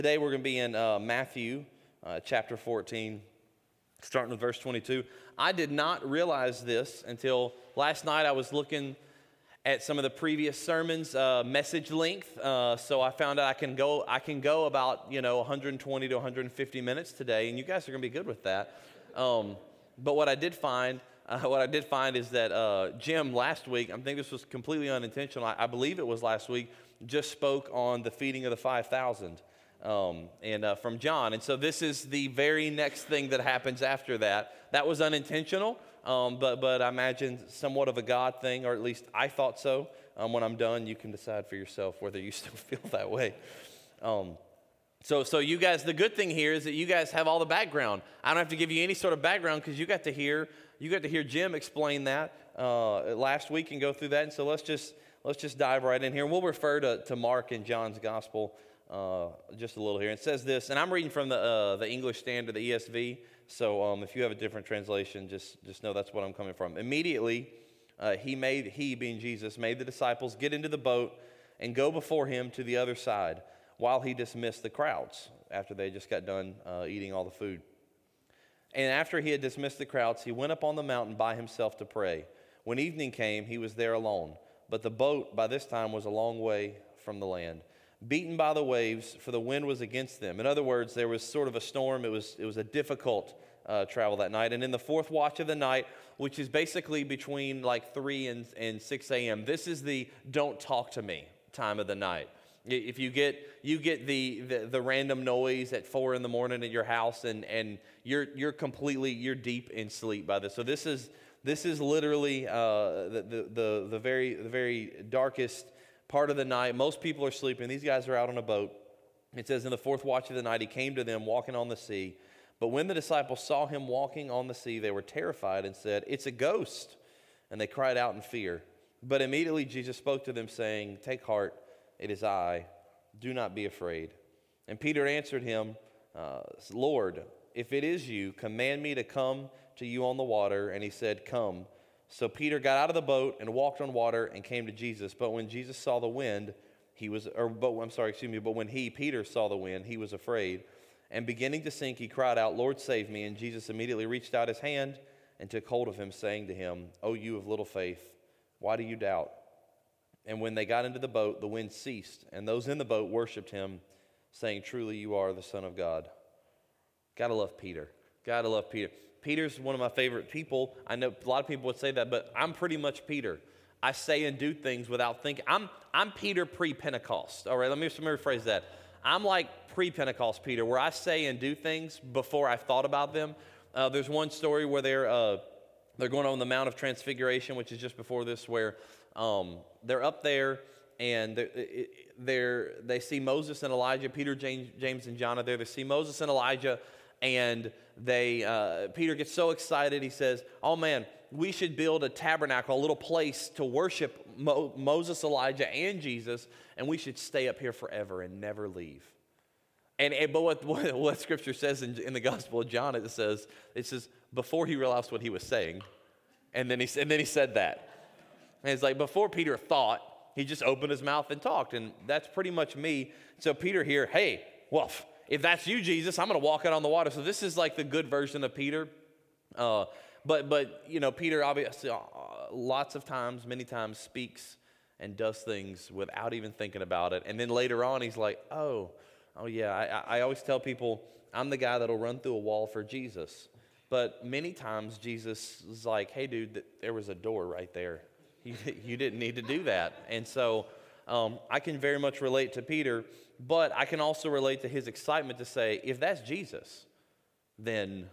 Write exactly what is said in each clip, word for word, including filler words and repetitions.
Today we're going to be in uh, Matthew uh, chapter fourteen, starting with verse twenty-two. I did not realize this until last night. I was looking at some of the previous sermons' uh, message length, uh, so I found out I can go I can go about you know one hundred twenty to one hundred fifty minutes today, and you guys are going to be good with that. Um, but what I did find, uh, what I did find is that uh, Jim last week, I think this was completely unintentional. I, I believe it was last week, just spoke on the feeding of the five thousand. Um, and uh, from John. And so this is the very next thing that happens after that. That was unintentional, um, but but I imagine somewhat of a God thing, or at least I thought so. Um, when I'm done, you can decide for yourself whether you still feel that way. Um, so so you guys, the good thing here is that you guys have all the background. I don't have to give you any sort of background because you got to hear you got to hear Jim explain that uh, last week and go through that. And so let's just let's just dive right in here. And we'll refer to, to Mark and John's gospel Uh, just a little here. It says this, and I'm reading from the uh, the English Standard, the E S V. So um, if you have a different translation, just just know that's what I'm coming from. Immediately, uh, he made he being Jesus made the disciples get into the boat and go before him to the other side, while he dismissed the crowds after they just got done uh, eating all the food. And after he had dismissed the crowds, he went up on the mountain by himself to pray. When evening came, he was there alone. But the boat by this time was a long way from the land, beaten by the waves, for the wind was against them. In other words, there was sort of a storm. It was it was a difficult uh, travel that night. And in the fourth watch of the night, which is basically between like three and, and six a.m., this is the don't talk to me time of the night. If you get you get the, the, the random noise at four in the morning at your house, and, and you're you're completely you're deep in sleep by this. So this is this is literally uh, the, the the the very the very darkest part of the night. Most people are sleeping. These guys are out on a boat. It says, in the fourth watch of the night, he came to them walking on the sea. But when the disciples saw him walking on the sea, they were terrified and said, "It's a ghost." And they cried out in fear. But immediately Jesus spoke to them, saying, "Take heart, it is I. Do not be afraid." And Peter answered him, uh, "Lord, if it is you, command me to come to you on the water." And he said, "Come." So Peter got out of the boat and walked on water and came to Jesus. But when Jesus saw the wind, he was, or but I'm sorry, excuse me. But when he, Peter, saw the wind, he was afraid, and beginning to sink, he cried out, "Lord, save me!" And Jesus immediately reached out his hand and took hold of him, saying to him, "O you of little faith, why do you doubt?" And when they got into the boat, the wind ceased, and those in the boat worshipped him, saying, "Truly, you are the Son of God." Gotta love Peter. Gotta love Peter. Peter's one of my favorite people. I know a lot of people would say that, but I'm pretty much Peter. I say and do things without thinking. I'm I'm Peter pre-Pentecost. All right, let me, let me rephrase that. I'm like pre-Pentecost Peter, where I say and do things before I've thought about them. Uh, there's one story where they're uh, they're going on the Mount of Transfiguration, which is just before this, where um, they're up there and they're, they're they see Moses and Elijah. Peter, James, James, and John are there. They see Moses and Elijah. And they, uh, Peter gets so excited, he says, "Oh man, we should build a tabernacle, a little place to worship Mo- Moses, Elijah, and Jesus, and we should stay up here forever and never leave." And, and but what, what, what Scripture says in, in the Gospel of John, it says, it says before he realized what he was saying, and then he and then he said that, and it's like before Peter thought, he just opened his mouth and talked, and that's pretty much me. So Peter here, hey, well, if that's you, Jesus, I'm going to walk out on the water. So this is like the good version of Peter. Uh, but, but you know, Peter obviously uh, lots of times, many times speaks and does things without even thinking about it. And then later on, he's like, oh, oh yeah, I, I always tell people I'm the guy that'll run through a wall for Jesus. But many times Jesus is like, hey, dude, there was a door right there. You, you didn't need to do that. And so um, I can very much relate to Peter. But I can also relate to his excitement to say, if that's Jesus, then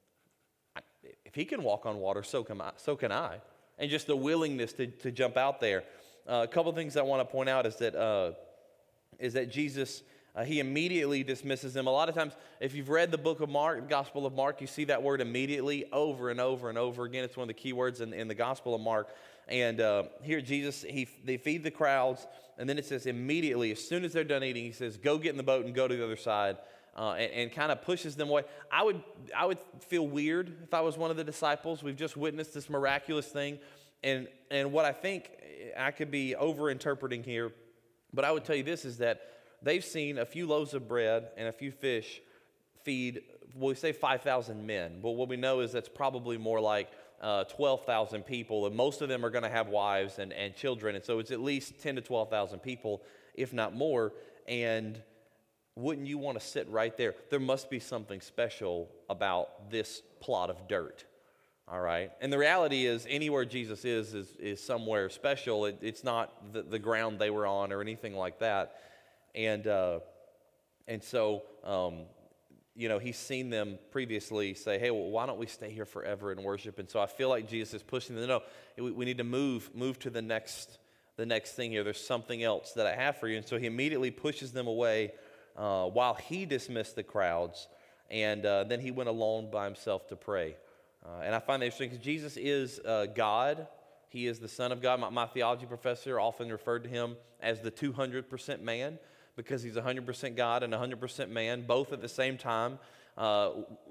I, if he can walk on water, so can I. So can I. And just the willingness to, to jump out there. Uh, a couple of things I want to point out is that uh, is that Jesus, uh, he immediately dismisses them. A lot of times, if you've read the book of Mark, the Gospel of Mark, you see that word immediately over and over and over again. It's one of the key words in, in the Gospel of Mark. And uh, here Jesus, he they feed the crowds, and then it says immediately, as soon as they're done eating, he says, "Go get in the boat and go to the other side," uh, and, and kind of pushes them away. I would I would feel weird if I was one of the disciples. We've just witnessed this miraculous thing, and and what I think I could be over-interpreting here, but I would tell you this is that they've seen a few loaves of bread and a few fish feed, well, we say five thousand men. But what we know is that's probably more like uh, twelve thousand people, and most of them are going to have wives and, and children. And so it's at least ten to twelve thousand people, if not more. And wouldn't you want to sit right there? There must be something special about this plot of dirt. All right. And the reality is, anywhere Jesus is is, is somewhere special. It, it's not the, the ground they were on or anything like that. And uh, and so, um, you know, he's seen them previously say, hey, well, why don't we stay here forever and worship? And so I feel like Jesus is pushing them. No, we, we need to move move to the next the next thing here. There's something else that I have for you. And so he immediately pushes them away uh, while he dismissed the crowds. And uh, then he went alone by himself to pray. Uh, and I find that interesting because Jesus is uh, God. He is the Son of God. My, my theology professor often referred to him as the two hundred percent man because he's one hundred percent God and one hundred percent man, both at the same time. Uh,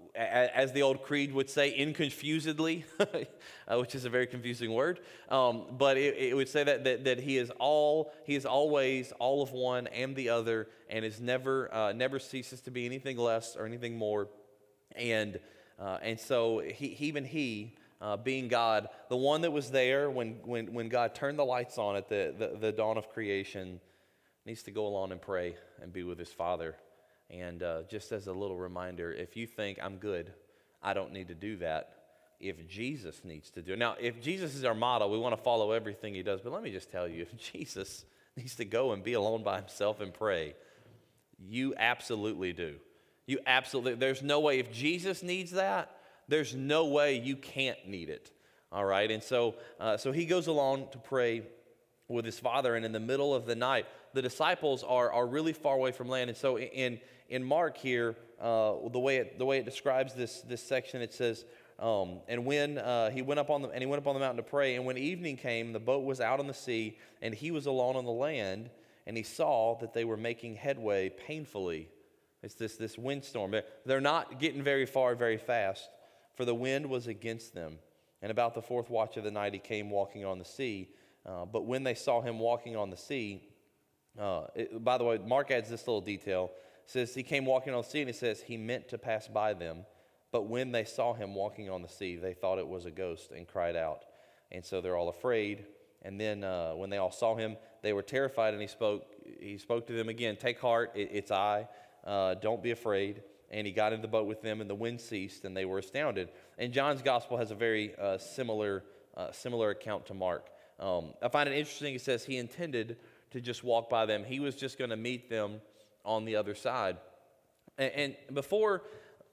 as the old creed would say, inconfusedly, uh, which is a very confusing word. Um, but it, it would say that, that that he is all, he is always all of one and the other, and is never uh, never ceases to be anything less or anything more. And Uh, and so he, even he, uh, being God, the one that was there when, when, when God turned the lights on at the, the, the dawn of creation, needs to go along and pray and be with his Father. And uh, just as a little reminder, if you think I'm good, I don't need to do that. If Jesus needs to do it. Now, if Jesus is our model, we want to follow everything he does. But let me just tell you, if Jesus needs to go and be alone by himself and pray, you absolutely do. You absolutely, there's no way, if Jesus needs that, there's no way you can't need it, all right? And so uh, so he goes along to pray with his Father, and in the middle of the night, the disciples are are really far away from land. And so in in Mark here, uh, the way it, the way it describes this this section, it says, um, and when uh, he went up on the and he went up on the mountain to pray, and when evening came, the boat was out on the sea, and he was alone on the land, and he saw that they were making headway painfully. It's this, this windstorm. They're not getting very far very fast, for the wind was against them. And about the fourth watch of the night, he came walking on the sea. Uh, but when they saw him walking on the sea, uh, it, by the way, Mark adds this little detail. It says he came walking on the sea, and it says he meant to pass by them. But when they saw him walking on the sea, they thought it was a ghost and cried out. And so they're all afraid. And then uh, when they all saw him, they were terrified, and he spoke, he spoke to them again, take heart, it, it's I. Uh, don't be afraid. And he got into the boat with them, and the wind ceased, and they were astounded. And John's gospel has a very uh, similar uh, similar account to Mark. Um, I find it interesting. It says he intended to just walk by them. He was just going to meet them on the other side. And, and before,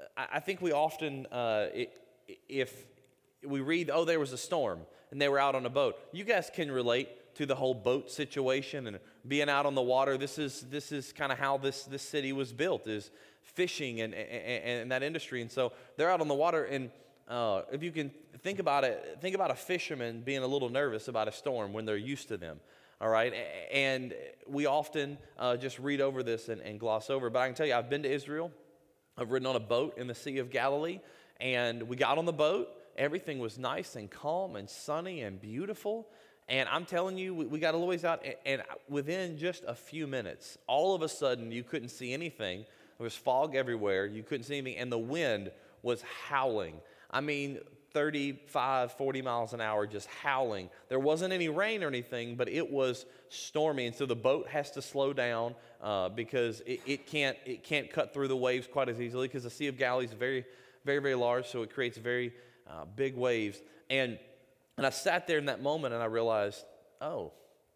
I think we often, uh, it, if we read, oh, there was a storm, and they were out on a boat. You guys can relate to the whole boat situation and being out on the water. This is this is kind of how this this city was built, is fishing and, and, and that industry. And so they're out on the water, and uh, if you can think about it, think about a fisherman being a little nervous about a storm when they're used to them. All right, and we often uh, just read over this and, and gloss over. But I can tell you, I've been to Israel. I've ridden on a boat in the Sea of Galilee, and we got on the boat. Everything was nice and calm and sunny and beautiful. And I'm telling you, we, we got a little ways out, and, and within just a few minutes, all of a sudden, you couldn't see anything. There was fog everywhere. You couldn't see anything, and the wind was howling. I mean, thirty-five, forty miles an hour, just howling. There wasn't any rain or anything, but it was stormy, and so the boat has to slow down uh, because it, it can't it can't cut through the waves quite as easily, because the Sea of Galilee is very, very, very large, so it creates very uh, big waves. And And I sat there in that moment, and I realized, oh,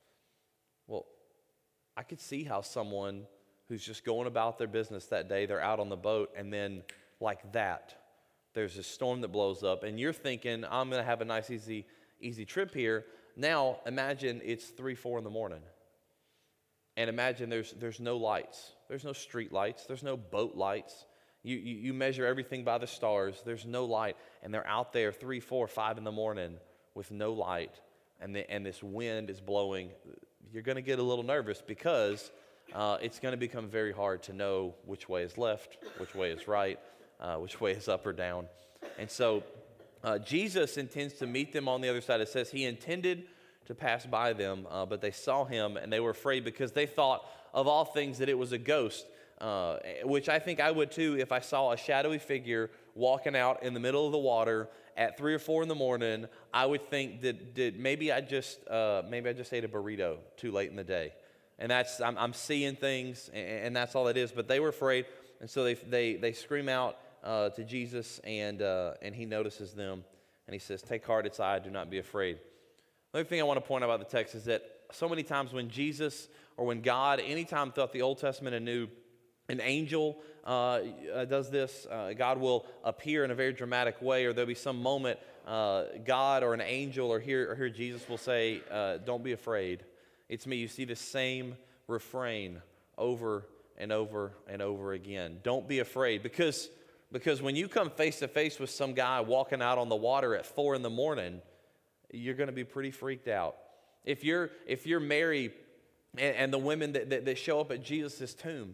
well, I could see how someone who's just going about their business that day, they're out on the boat, and then like that, there's a storm that blows up, and you're thinking, I'm going to have a nice, easy, easy trip here. Now, imagine it's three, four in the morning, and imagine there's there's no lights. There's no street lights. There's no boat lights. You, you, you measure everything by the stars. There's no light, and they're out there three, four, five in the morning with no light, and the, and this wind is blowing. You're going to get a little nervous, because uh, it's going to become very hard to know which way is left, which way is right, uh, which way is up or down. And so uh, Jesus intends to meet them on the other side. It says he intended to pass by them, uh, but they saw him and they were afraid because they thought of all things that it was a ghost, uh, which I think I would too if I saw a shadowy figure walking out in the middle of the water at three or four in the morning. I would think that, that maybe I just uh, maybe I just ate a burrito too late in the day, and that's I'm, I'm seeing things, and, and that's all it is. But they were afraid, and so they they they scream out uh, to Jesus, and uh, and he notices them, and he says, "Take heart, it's I. Do not be afraid." Another thing I want to point out about the text is that so many times when Jesus or when God, anytime throughout the Old Testament and New, an angel uh, uh, does this, uh, God will appear in a very dramatic way, or there'll be some moment, uh, God or an angel or here, or here Jesus will say, uh, don't be afraid. It's me. You see the same refrain over and over and over again. Don't be afraid, because, because when you come face to face with some guy walking out on the water at four in the morning, you're going to be pretty freaked out. If you're if you're Mary and, and the women that, that, that show up at Jesus' tomb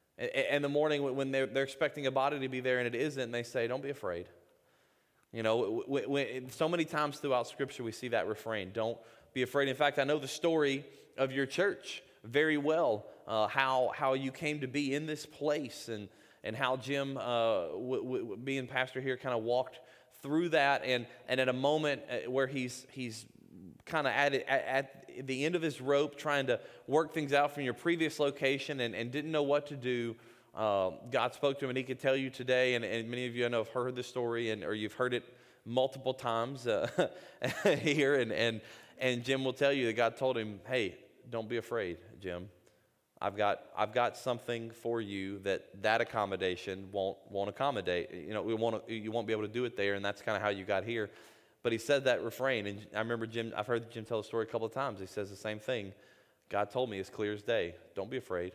in the morning when they're, they're expecting a body to be there and it isn't, and they say, don't be afraid. You know, when, when, so many times throughout Scripture we see that refrain, don't be afraid. In fact, I know the story of your church very well, uh, how how you came to be in this place, and, and how Jim, uh, w- w- being pastor here, kind of walked through that, and, and at a moment where he's he's kind of at, at at the end of his rope, trying to work things out from your previous location, and, and didn't know what to do, uh, God spoke to him, and he could tell you today, and, and many of you I know have heard the story, and or you've heard it multiple times uh, here, and, and and Jim will tell you that God told him, hey, don't be afraid, Jim. I've got I've got something for you that that accommodation won't won't accommodate. You know, we won't you won't be able to do it there, and that's kind of how you got here. But he said that refrain, and I remember Jim. I've heard Jim tell the story a couple of times. He says the same thing. God told me as clear as day. Don't be afraid.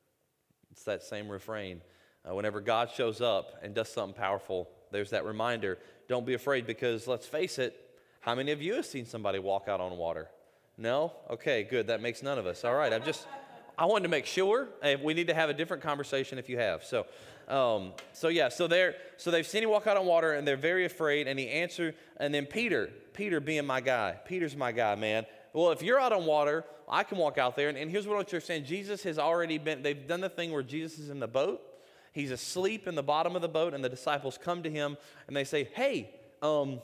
It's that same refrain. Uh, whenever God shows up and does something powerful, there's that reminder. Don't be afraid, because let's face it. How many of you have seen somebody walk out on water? No? Okay, good. That makes none of us. All right. I'm just. I wanted to make sure. Hey, we need to have a different conversation if you have. So, um, so yeah. So they're so they've seen him walk out on water, and they're very afraid. And he answered. And then Peter, Peter being my guy. Peter's my guy, man. Well, if you're out on water, I can walk out there. And, and here's what I want you to understand. Jesus has already been. They've done the thing where Jesus is in the boat. He's asleep in the bottom of the boat, and the disciples come to him and they say, "Hey, um,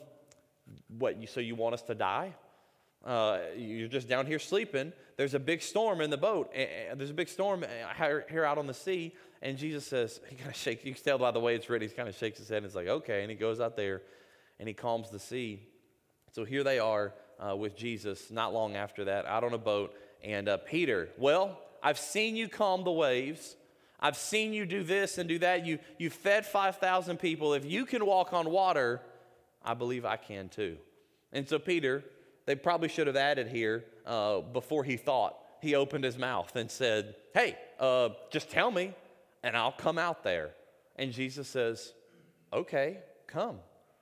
what? You so you want us to die? Uh, you're just down here sleeping. There's a big storm in the boat. And there's a big storm here out on the sea." And Jesus says, he kind of shakes. You can tell by the way it's written. He kind of shakes his head and it's like, okay. And he goes out there and he calms the sea. So here they are uh, with Jesus not long after that, out on a boat. And uh, Peter, well, I've seen you calm the waves. I've seen you do this and do that. You, you fed five thousand people. If you can walk on water, I believe I can too. And so Peter, they probably should have added here, uh, before he thought, he opened his mouth and said, hey, uh, just tell me, and I'll come out there. And Jesus says, okay, come.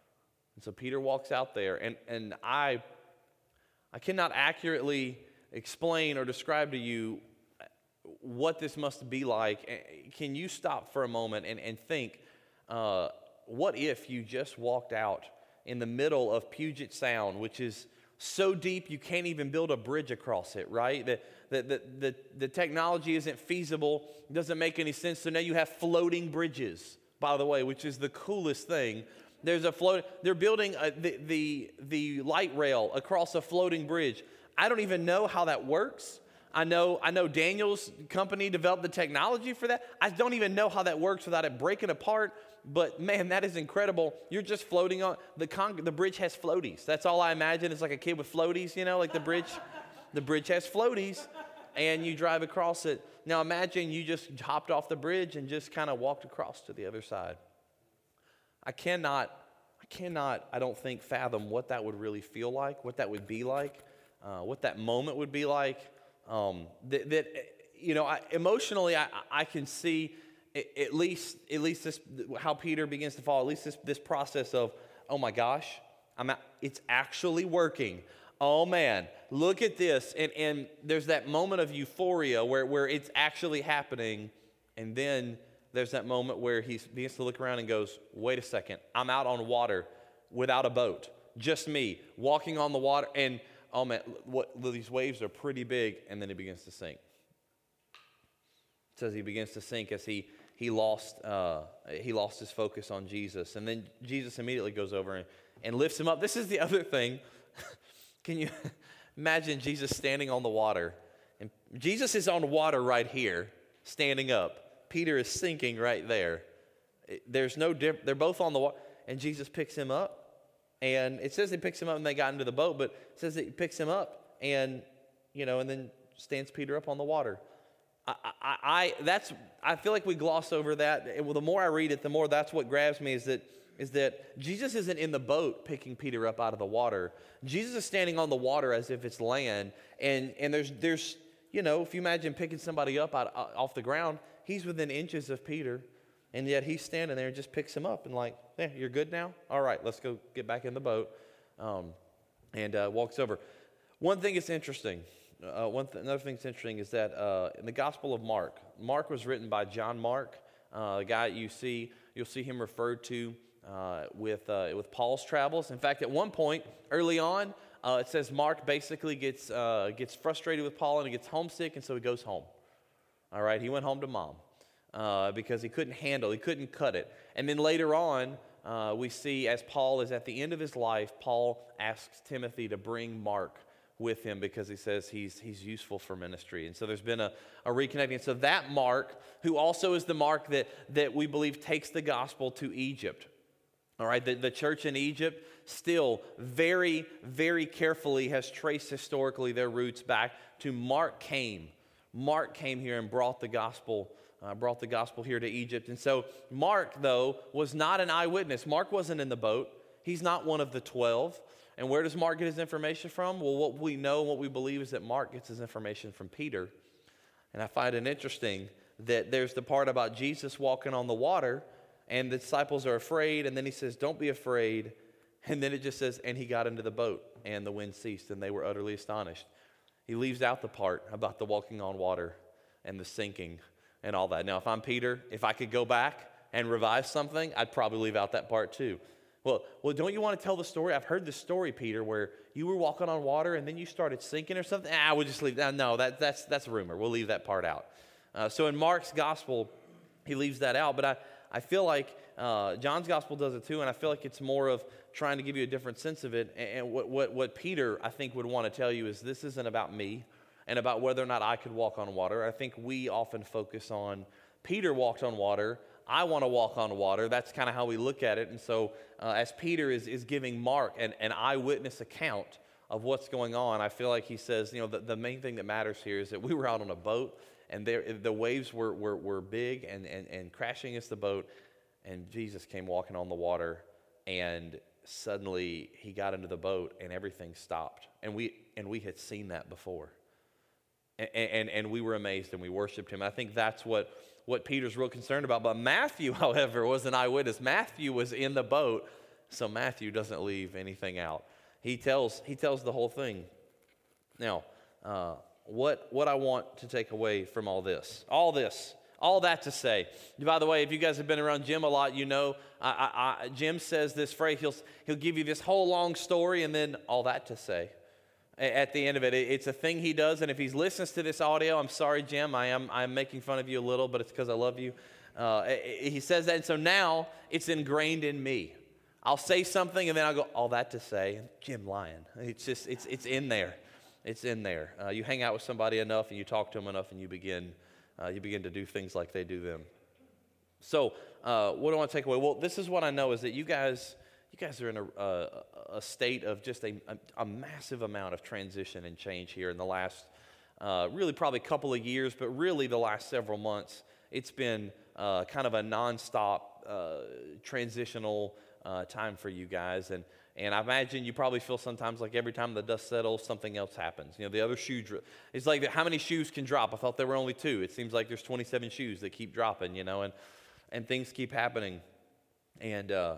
And so Peter walks out there, and, and I, I cannot accurately explain or describe to you what this must be like. Can you stop for a moment and, and think, uh, what if you just walked out in the middle of Puget Sound, which is so deep you can't even build a bridge across it, right? The, the, the, the, the technology isn't feasible. It doesn't make any sense. So now you have floating bridges, by the way, which is the coolest thing. There's a float. They're building a, the, the, the light rail across a floating bridge. I don't even know how that works. I know, I know Daniel's company developed the technology for that. I don't even know how that works without it breaking apart. But man, that is incredible. You're just floating on the con- the bridge has floaties. That's all I imagine. It's like a kid with floaties, you know, like the bridge. The bridge has floaties, and you drive across it. Now imagine you just hopped off the bridge and just kind of walked across to the other side. I cannot, I cannot, I don't think fathom what that would really feel like, what that would be like, uh, what that moment would be like. Um, that, that you know, I, emotionally, I, I can see. At least, at least this, how Peter begins to fall. At least this, this process of, oh my gosh, I'm, it's actually working. Oh man, look at this, and and there's that moment of euphoria where where it's actually happening, and then there's that moment where he begins to look around and goes, wait a second, I'm out on water without a boat, just me walking on the water, and oh man, what, these waves are pretty big, and then he begins to sink. It says he begins to sink as he he lost uh, he lost his focus on Jesus, and then Jesus immediately goes over and, and lifts him up. This is the other thing. Can you imagine Jesus standing on the water? And Jesus is on water right here, standing up. Peter is sinking right there. There's no dip. They're both on the water, and Jesus picks him up. And it says he picks him up and they got into the boat, but it says that he picks him up and, you know, and then stands Peter up on the water. I, I, I that's I feel like we gloss over that. And well, the more I read it, the more that's what grabs me is that is that Jesus isn't in the boat picking Peter up out of the water. Jesus is standing on the water as if it's land, and and there's there's you know, if you imagine picking somebody up out off the ground, he's within inches of Peter, and yet he's standing there and just picks him up and like, hey, you're good now? All right, let's go get back in the boat, um, and uh, walks over. One thing that's interesting. Uh, one th- another thing that's interesting is that uh, in the Gospel of Mark, Mark was written by John Mark, uh, a guy you see, you'll see him referred to uh, with uh, with Paul's travels. In fact, at one point early on, uh, it says Mark basically gets uh, gets frustrated with Paul and he gets homesick, and so he goes home. All right, he went home to mom uh, because he couldn't handle, he couldn't cut it. And then later on, uh, we see as Paul is at the end of his life, Paul asks Timothy to bring Mark with him because he says he's he's useful for ministry. And so there's been a, a reconnecting. And so that Mark, who also is the Mark that, that we believe takes the gospel to Egypt. All right, the, the church in Egypt still very, very carefully has traced historically their roots back to Mark came. Mark came here and brought the gospel, uh, brought the gospel here to Egypt. And so Mark, though, was not an eyewitness. Mark wasn't in the boat. He's not one of the twelve. And where does Mark get his information from? Well, what we know, what we believe is that Mark gets his information from Peter. And I find it interesting that there's the part about Jesus walking on the water, and the disciples are afraid, and then he says, don't be afraid. And then it just says, and he got into the boat, and the wind ceased, and they were utterly astonished. He leaves out the part about the walking on water and the sinking and all that. Now, if I'm Peter, if I could go back and revise something, I'd probably leave out that part too. Well, well, don't you want to tell the story? I've heard the story, Peter, where you were walking on water and then you started sinking or something. Ah, we'll just leave that. No, that, that's that's a rumor. We'll leave that part out. Uh, so in Mark's gospel, he leaves that out. But I, I feel like uh, John's gospel does it too, and I feel like it's more of trying to give you a different sense of it. And, and what, what, what Peter, I think, would want to tell you is this isn't about me and about whether or not I could walk on water. I think we often focus on Peter walked on water. I want to walk on water. That's kind of how we look at it. And so uh, as Peter is, is giving Mark an, an eyewitness account of what's going on, I feel like he says, you know, the, the main thing that matters here is that we were out on a boat, and there, the waves were, were, were big and, and, and crashing against the boat, and Jesus came walking on the water, and suddenly he got into the boat, and everything stopped. And we, and we had seen that before. And, and, and we were amazed, and we worshiped him. I think that's what... what Peter's real concerned about. But Matthew, however, was an eyewitness. Matthew was in the boat, so Matthew doesn't leave anything out. He tells he tells the whole thing. Now, uh, what what I want to take away from all this, all this, all that to say. By the way, if you guys have been around Jim a lot, you know I, I, I, Jim says this phrase. He'll he'll give you this whole long story and then all that to say. At the end of it, it's a thing he does, and if he listens to this audio, I'm sorry, Jim, I am I'm making fun of you a little, but it's because I love you. Uh, he says that, and so now it's ingrained in me. I'll say something, and then I'll go, all that to say, Jim lying. It's just, it's it's in there. It's in there. Uh, you hang out with somebody enough, and you talk to them enough, and you begin, uh, you begin to do things like they do them. So uh, what do I want to take away? Well, this is what I know is that you guys... You guys are in a, a, a state of just a, a, a massive amount of transition and change here in the last, uh, really probably couple of years, but really the last several months. It's been uh, kind of a nonstop uh, transitional uh, time for you guys. And, and I imagine you probably feel sometimes like every time the dust settles, something else happens. You know, the other shoe, dro- it's like how many shoes can drop? I thought there were only two. It seems like there's twenty-seven shoes that keep dropping, you know, and, and things keep happening. And, uh,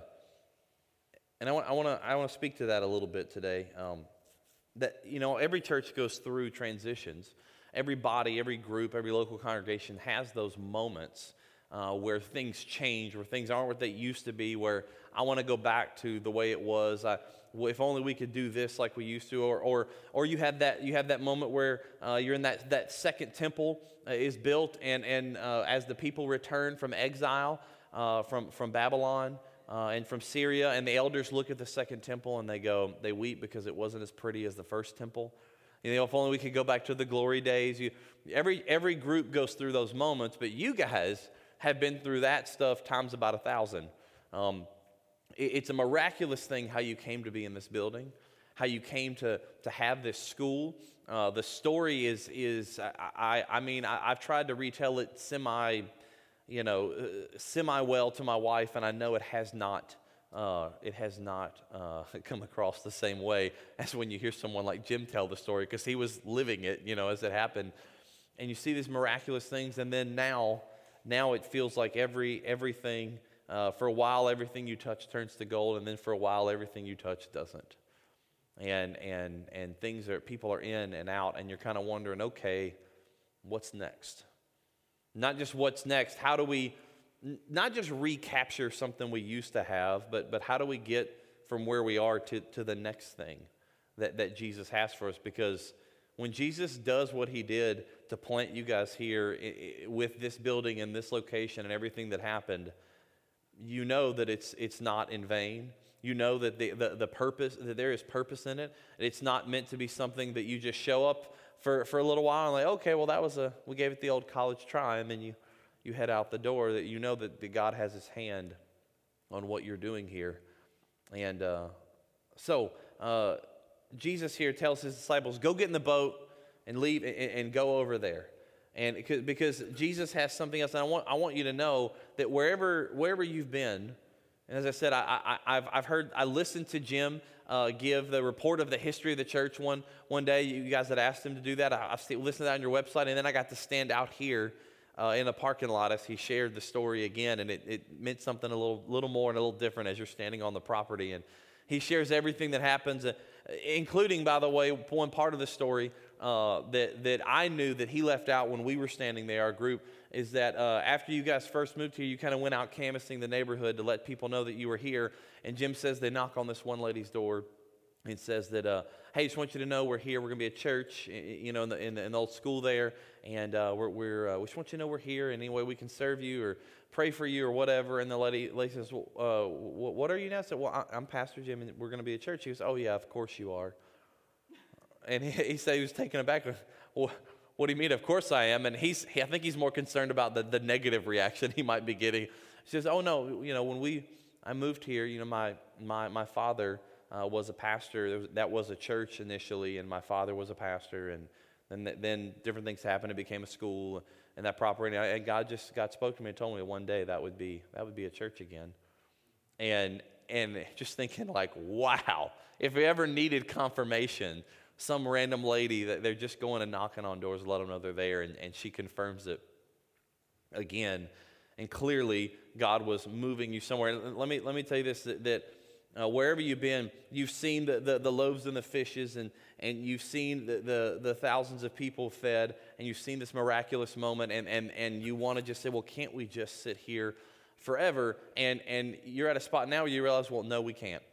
And I want, I want to I want to speak to that a little bit today. Um, that you know, every church goes through transitions. Every body, every group, every local congregation has those moments uh, where things change, where things aren't what they used to be. Where I want to go back to the way it was. I, well, if only we could do this like we used to, or or or you have that you have that moment where uh, you're in that that second temple uh, is built, and and uh, as the people return from exile uh, from from Babylon uh, and from Syria, and the elders look at the second temple and they go, they weep because it wasn't as pretty as the first temple. You know, if only we could go back to the glory days. You, every every group goes through those moments, but you guys have been through that stuff times about a thousand. Um, it, it's a miraculous thing how you came to be in this building, how you came to to have this school. Uh, the story is is I I, I mean I, I've tried to retell it semi, you know, uh, semi well to my wife, and I know it has not. Uh, it has not uh, come across the same way as when you hear someone like Jim tell the story, because he was living it, you know, as it happened. And you see these miraculous things, and then now, now it feels like every everything, uh, for a while, everything you touch turns to gold, and then for a while, everything you touch doesn't. And and and things are, people are in and out, and you're kind of wondering, okay, what's next? Not just what's next, how do we not just recapture something we used to have, but but how do we get from where we are to, to the next thing that, that Jesus has for us? Because when Jesus does what he did to plant you guys here I- I, with this building and this location and everything that happened, you know that it's it's not in vain. You know that the, the, the purpose, that there is purpose in it. It's not meant to be something that you just show up for, for a little while and like, okay, well that was a, we gave it the old college try, and then you you head out the door, that you know that, that God has his hand on what you're doing here. And uh, so uh, Jesus here tells his disciples, go get in the boat and leave and, and go over there. And it, because Jesus has something else, and I want I want you to know that wherever wherever you've been, and as I said, I, I, I've I've heard, I listened to Jim uh, give the report of the history of the church one one day. You guys had asked him to do that. I, I've seen, listened to that on your website, and then I got to stand out here Uh, in a parking lot as he shared the story again, and it, it meant something a little little more and a little different as you're standing on the property. And he shares everything that happens, uh, including, by the way, one part of the story uh, that that I knew that he left out when we were standing there, our group, is that uh, after you guys first moved here, you kind of went out canvassing the neighborhood to let people know that you were here. And Jim says they knock on this one lady's door. It says that, uh, hey, just want you to know we're here. We're going to be a church, you know, in the, in the, in the old school there, and uh, we're, we're uh, we just want you to know we're here, and any way we can serve you or pray for you or whatever. And the lady, lady says, well, uh, what are you now? I said, well, I'm Pastor Jim, and we're going to be a church. He goes, oh, yeah, of course you are. And he, he said he was taken aback. Well, what do you mean, of course I am? And he's, he, I think he's more concerned about the, the negative reaction he might be getting. He says, oh, no, you know, when we I moved here, you know, my my my father Uh, was a pastor. There was, that was a church initially, and my father was a pastor, and then then different things happened. It became a school and that property. And, I, and God just God spoke to me and told me one day that would be that would be a church again. And and just thinking like, wow, if we ever needed confirmation, some random lady that they're just going and knocking on doors to let them know they're there, and, and she confirms it again. And clearly, God was moving you somewhere. And let me let me tell you this, that. that Uh, wherever you've been, you've seen the, the, the loaves and the fishes, and, and you've seen the, the, the thousands of people fed, and you've seen this miraculous moment, and, and, and you want to just say, well, can't we just sit here forever? And, and you're at a spot now where you realize, well, no, we can't.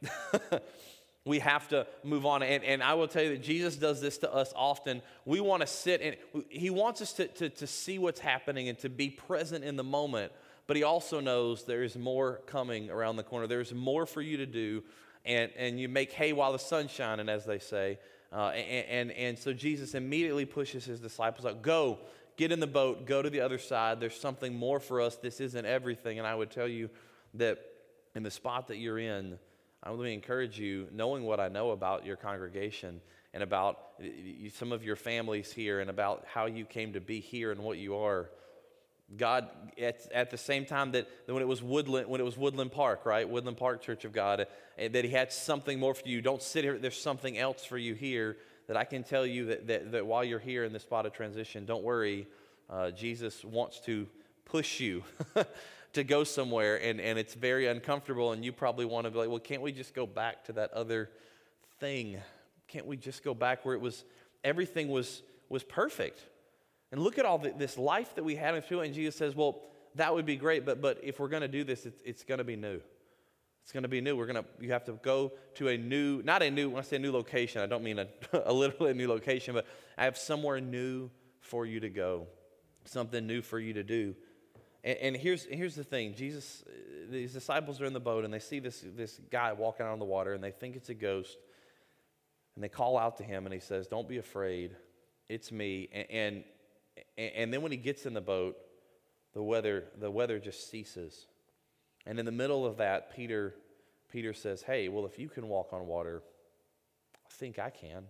We have to move on. And, and I will tell you that Jesus does this to us often. We want to sit, and he wants us to, to, to see what's happening and to be present in the moment. But he also knows there is more coming around the corner. There's more for you to do, and, and you make hay while the sun's shining, as they say. Uh, and, and, and so Jesus immediately pushes his disciples out. Go, get in the boat, go to the other side. There's something more for us. This isn't everything. And I would tell you that in the spot that you're in, I would encourage you, knowing what I know about your congregation and about some of your families here and about how you came to be here and what you are, God, at, at the same time that, that when it was Woodland, when it was Woodland Park, right, Woodland Park Church of God, uh, that he had something more for you. Don't sit here. There's something else for you here that I can tell you that that, that while you're here in this spot of transition, don't worry. Uh, Jesus wants to push you to go somewhere, and, and it's very uncomfortable, and you probably want to be like, well, can't we just go back to that other thing? Can't we just go back where it was, everything was was perfect? And look at all the, this life that we had in Phil, and Jesus says, well, that would be great, but but if we're going to do this, it's, it's going to be new. It's going to be new. We're going to, you have to go to a new, not a new, when I say a new location, I don't mean a, a literally new location, but I have somewhere new for you to go, something new for you to do. And, and here's here's the thing. Jesus, these disciples are in the boat, and they see this, this guy walking out on the water, and they think it's a ghost. And they call out to him, and he says, don't be afraid. It's me. And, and, and then when he gets in the boat, the weather, the weather just ceases. And in the middle of that, Peter, Peter says, hey, well, if you can walk on water, I think I can.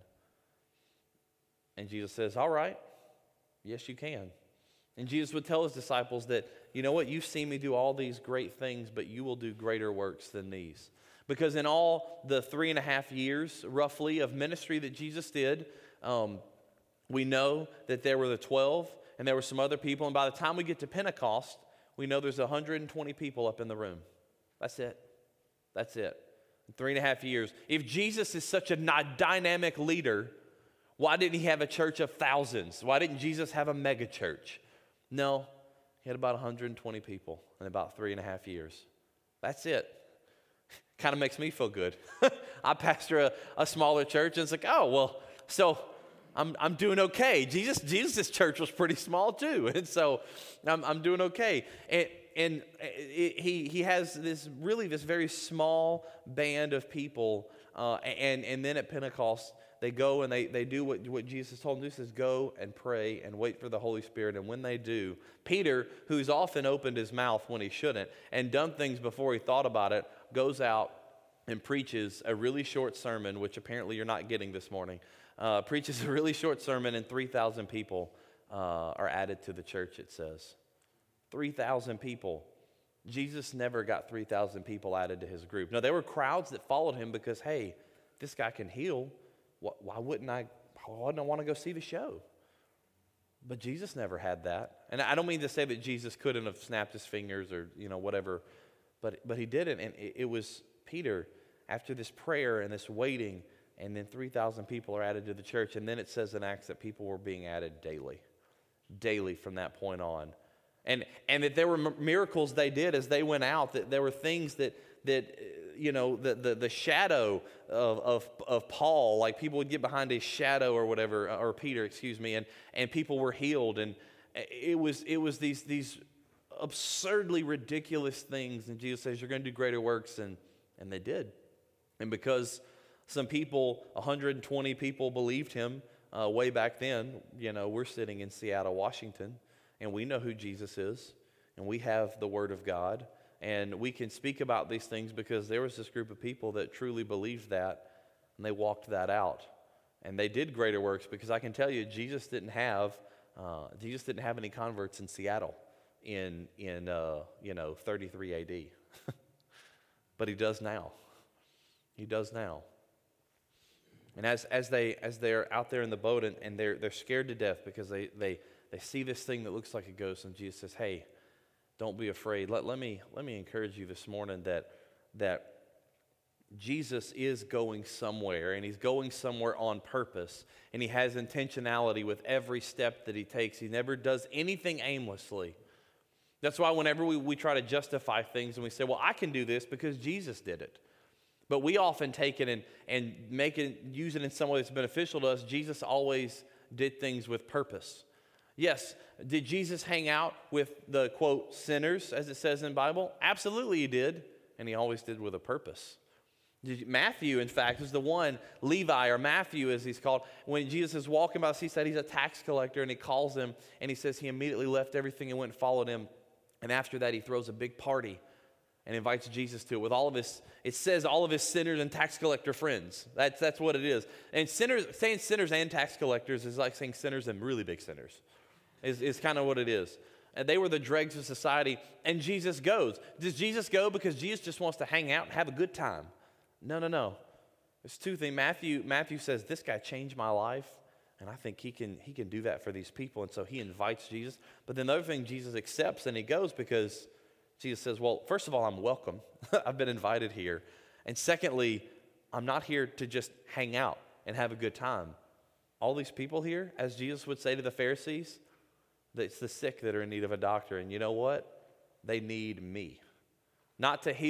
And Jesus says, all right, yes, you can. And Jesus would tell his disciples that, you know what, you've seen me do all these great things, but you will do greater works than these. Because in all the three and a half years, roughly, of ministry that Jesus did, um, we know that there were the twelve, and there were some other people. And by the time we get to Pentecost, we know there's one hundred twenty people up in the room. That's it. That's it. In three and a half years. If Jesus is such a dynamic leader, why didn't he have a church of thousands? Why didn't Jesus have a mega church? No, he had about one hundred twenty people in about three and a half years. That's it. Kind of makes me feel good. I pastor a, a smaller church, and it's like, oh, well, so I'm I'm doing okay. Jesus Jesus' church was pretty small too, and so I'm I'm doing okay. And and it, he he has this really this very small band of people, uh, and and then at Pentecost they go and they they do what what Jesus told them to do. Says go and pray and wait for the Holy Spirit. And when they do, Peter, who's often opened his mouth when he shouldn't and done things before he thought about it, goes out and preaches a really short sermon, which apparently you're not getting this morning. Uh, preaches a really short sermon, and three thousand people uh, are added to the church, it says. three thousand people. Jesus never got three thousand people added to his group. Now, there were crowds that followed him because, hey, this guy can heal. Why wouldn't I, why wouldn't I want to go see the show? But Jesus never had that. And I don't mean to say that Jesus couldn't have snapped his fingers or, you know, whatever, but, but he didn't. And it, it was Peter, after this prayer and this waiting, and then three thousand people are added to the church. And then it says in Acts that people were being added daily, daily from that point on. And and that there were miracles they did as they went out, that there were things that, that you know, the, the, the shadow of, of, of Paul, like people would get behind a shadow or whatever, or Peter, excuse me, and, and people were healed. And it was it was these these absurdly ridiculous things. And Jesus says, you're going to do greater works, and, and they did. And because some people, one hundred twenty people believed him uh, way back then, you know, we're sitting in Seattle, Washington, and we know who Jesus is, and we have the Word of God, and we can speak about these things because there was this group of people that truly believed that, and they walked that out, and they did greater works. Because I can tell you, Jesus didn't have uh, Jesus didn't have any converts in Seattle in in uh, you know thirty-three A D, but he does now. He does now. And as as they as they're out there in the boat, and, and they're they're scared to death because they they they see this thing that looks like a ghost, and Jesus says, hey, don't be afraid. Let, let me let me encourage you this morning that that Jesus is going somewhere, and he's going somewhere on purpose, and he has intentionality with every step that he takes. He never does anything aimlessly. That's why whenever we, we try to justify things and we say, well, I can do this because Jesus did it. But we often take it and, and make it, use it in some way that's beneficial to us. Jesus always did things with purpose. Yes, did Jesus hang out with the, quote, sinners, as it says in the Bible? Absolutely he did, and he always did with a purpose. Did you, Matthew, in fact, is the one, Levi, or Matthew as he's called, when Jesus is walking by the seaside, he's a tax collector, and he calls him, and he says he immediately left everything and went and followed him. And after that, he throws a big party and invites Jesus to it with all of his, it says all of his sinners and tax collector friends. That's that's what it is. And sinners, saying sinners and tax collectors is like saying sinners and really big sinners, is, is kind of what it is. And they were the dregs of society, and Jesus goes. Does Jesus go because Jesus just wants to hang out and have a good time? No, no, no. There's two things. Matthew, Matthew says, this guy changed my life, and I think he can he can do that for these people. And so he invites Jesus. But then the other thing, Jesus accepts, and he goes because Jesus says, well, first of all, I'm welcome. I've been invited here. And secondly, I'm not here to just hang out and have a good time. All these people here, as Jesus would say to the Pharisees, it's the sick that are in need of a doctor. And you know what? They need me. Not to heal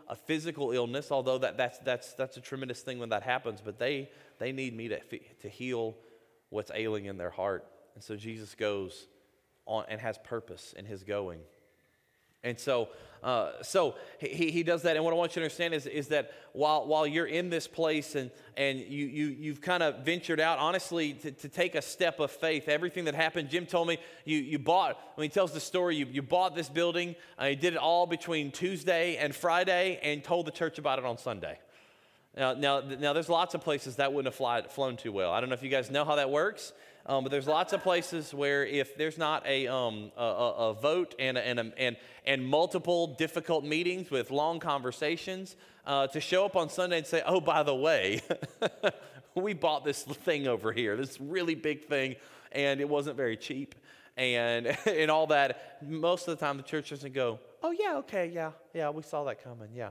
a physical illness, although that, that's, that's, that's a tremendous thing when that happens, but they, they need me to, to heal what's ailing in their heart. And so Jesus goes on and has purpose in his going. And so, uh, so he, he does that. And what I want you to understand is, is that while while you're in this place and and you you you've kind of ventured out, honestly, to, to take a step of faith. Everything that happened, Jim told me you you bought. When he tells the story, you you bought this building. Uh, he did it all between Tuesday and Friday, and told the church about it on Sunday. Now, now, now there's lots of places that wouldn't have fly, flown too well. I don't know if you guys know how that works, um, but there's lots of places where if there's not a um, a, a, a vote and a, and, a, and and multiple difficult meetings with long conversations, uh, to show up on Sunday and say, "Oh, by the way, we bought this thing over here, this really big thing, and it wasn't very cheap," and and all that. Most of the time, the church doesn't go, "Oh yeah, okay, yeah, yeah, we saw that coming, yeah."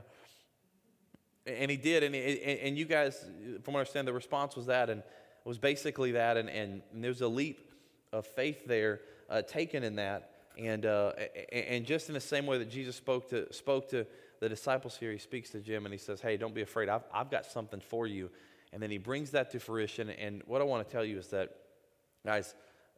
And he did, and, and you guys, from what I understand, the response was that, and it was basically that, and, and there's a leap of faith there uh, taken in that, and uh, and just in the same way that Jesus spoke to spoke to the disciples here, he speaks to Jim, and he says, "Hey, don't be afraid. I've I've got something for you," and then he brings that to fruition. And what I want to tell you is that, guys,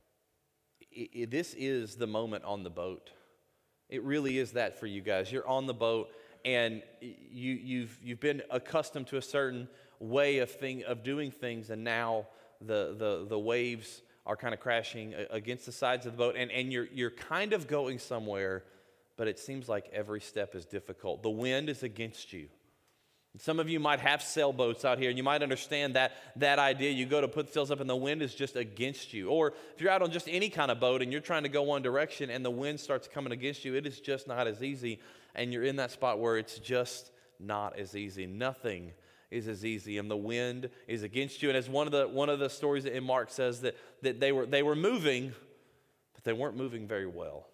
it, it, this is the moment on the boat. It really is that for you guys. You're on the boat. And you, you've you've been accustomed to a certain way of thing of doing things, and now the the the waves are kind of crashing against the sides of the boat, and, and you're you're kind of going somewhere, but it seems like every step is difficult. The wind is against you. Some of you might have sailboats out here, and you might understand that that idea. You go to put sails up, and the wind is just against you. Or if you're out on just any kind of boat, and you're trying to go one direction, and the wind starts coming against you, it is just not as easy. And you're in that spot where it's just not as easy. Nothing is as easy, and the wind is against you. And as one of the one of the stories in Mark says, that that they were they were moving, but they weren't moving very well.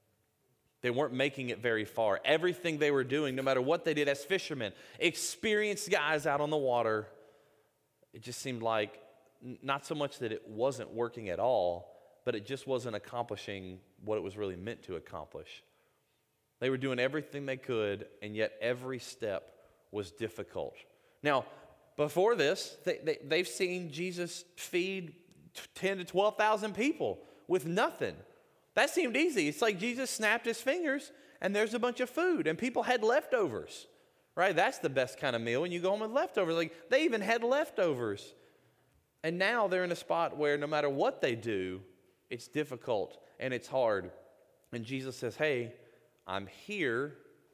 They weren't making it very far. Everything they were doing, no matter what they did as fishermen, experienced guys out on the water, it just seemed like not so much that it wasn't working at all, but it just wasn't accomplishing what it was really meant to accomplish. They were doing everything they could, and yet every step was difficult. Now, before this, they, they, they've seen Jesus feed ten to twelve thousand people with nothing. That seemed easy. It's like Jesus snapped his fingers, and there's a bunch of food, and people had leftovers, right? That's the best kind of meal, when you go home with leftovers. Like, they even had leftovers. And now they're in a spot where no matter what they do, it's difficult, and it's hard. And Jesus says, "Hey, I'm here.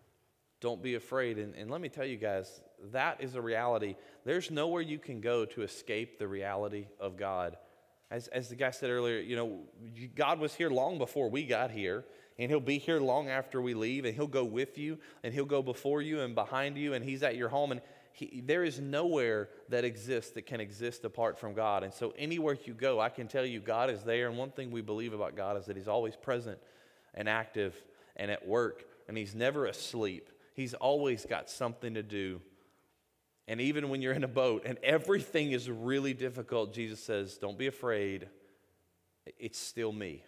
Don't be afraid." And, and let me tell you guys, that is a reality. There's nowhere you can go to escape the reality of God. As, as the guy said earlier, you know, God was here long before we got here, and he'll be here long after we leave, and he'll go with you, and he'll go before you and behind you, and he's at your home. And he, there is nowhere that exists that can exist apart from God. And so anywhere you go, I can tell you God is there. And one thing we believe about God is that he's always present and active and at work, and he's never asleep. He's always got something to do. And even when you're in a boat and everything is really difficult, Jesus says, "Don't be afraid. It's still me.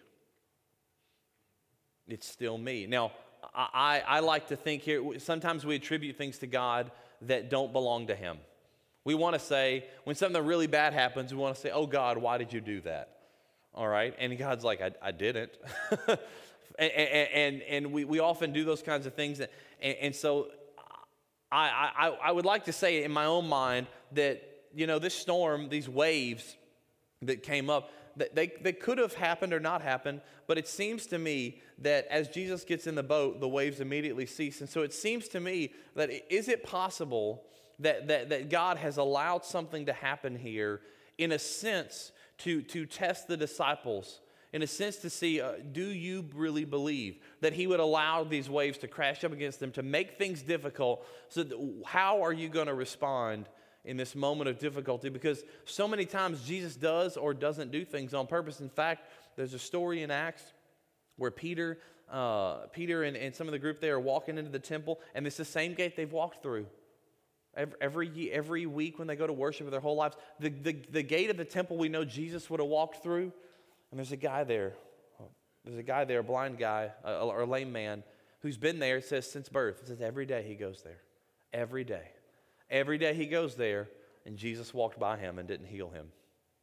It's still me." Now, I, I like to think here, sometimes we attribute things to God that don't belong to him. We want to say, when something really bad happens, we want to say, "Oh God, why did you do that?" All right? And God's like, I, I didn't. And, and, and we, we often do those kinds of things. And, and so I, I, I would like to say in my own mind that, you know, this storm, these waves that came up, that they, they could have happened or not happened, but it seems to me that as Jesus gets in the boat, the waves immediately cease. And so it seems to me that is it possible that, that, that God has allowed something to happen here in a sense to, to test the disciples, in a sense to see, uh, do you really believe that he would allow these waves to crash up against them, to make things difficult? So that, how are you going to respond in this moment of difficulty? Because so many times Jesus does or doesn't do things on purpose. In fact, there's a story in Acts where Peter, uh, Peter and, and some of the group there are walking into the temple, and it's the same gate they've walked through. Every, every, every week when they go to worship their whole lives, the, the, the gate of the temple we know Jesus would have walked through. And there's a guy there, there's a guy there, a blind guy, or a lame man, who's been there, it says, since birth. It says every day he goes there. every day. Every day he goes there, and Jesus walked by him and didn't heal him.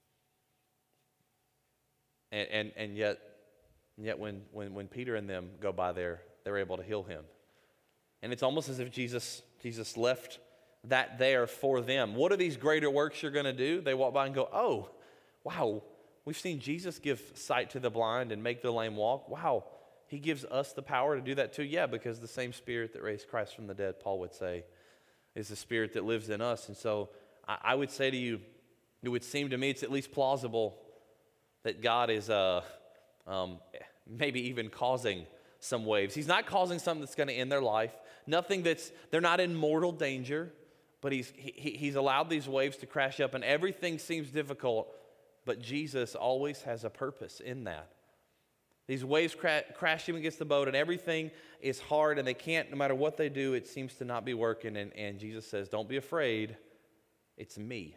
And and, and yet, and yet when, when, when Peter and them go by there, they're able to heal him. And it's almost as if Jesus, Jesus left that there for them. What are these greater works you're going to do? They walk by and go, oh, wow, we've seen Jesus give sight to the blind and make the lame walk. Wow, he gives us the power to do that too. Yeah, because the same Spirit that raised Christ from the dead, Paul would say, is the Spirit that lives in us. And so I, I would say to you, it would seem to me it's at least plausible that God is uh, um, maybe even causing some waves. He's not causing something that's going to end their life. Nothing that's, they're not in mortal danger, but he's, he, he's allowed these waves to crash up and everything seems difficult, but Jesus always has a purpose in that. These waves cra- crash him against the boat and everything is hard and they can't, no matter what they do, it seems to not be working. And, and Jesus says, don't be afraid, it's me.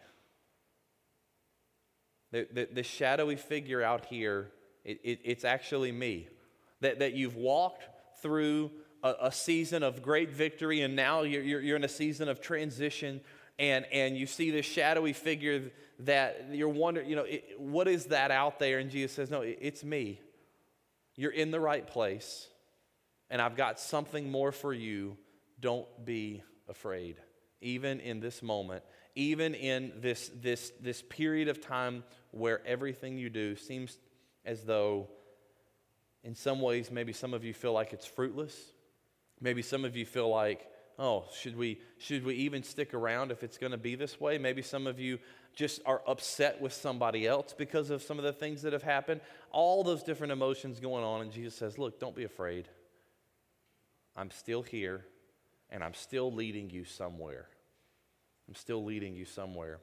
The, the, the shadowy figure out here, it, it, it's actually me. That, that you've walked through a, a season of great victory and now you're, you're, you're in a season of transition and, and you see this shadowy figure that you're wondering, you know, it, what is that out there? And Jesus says, no, it, it's me. You're in the right place and I've got something more for you. Don't be afraid. Even in this moment, even in this, this, this period of time where everything you do seems as though in some ways, maybe some of you feel like it's fruitless. Maybe some of you feel like, oh, should we should we even stick around if it's going to be this way? Maybe some of you just are upset with somebody else because of some of the things that have happened. All those different emotions going on, and Jesus says, look, don't be afraid. I'm still here, and I'm still leading you somewhere. I'm still leading you somewhere.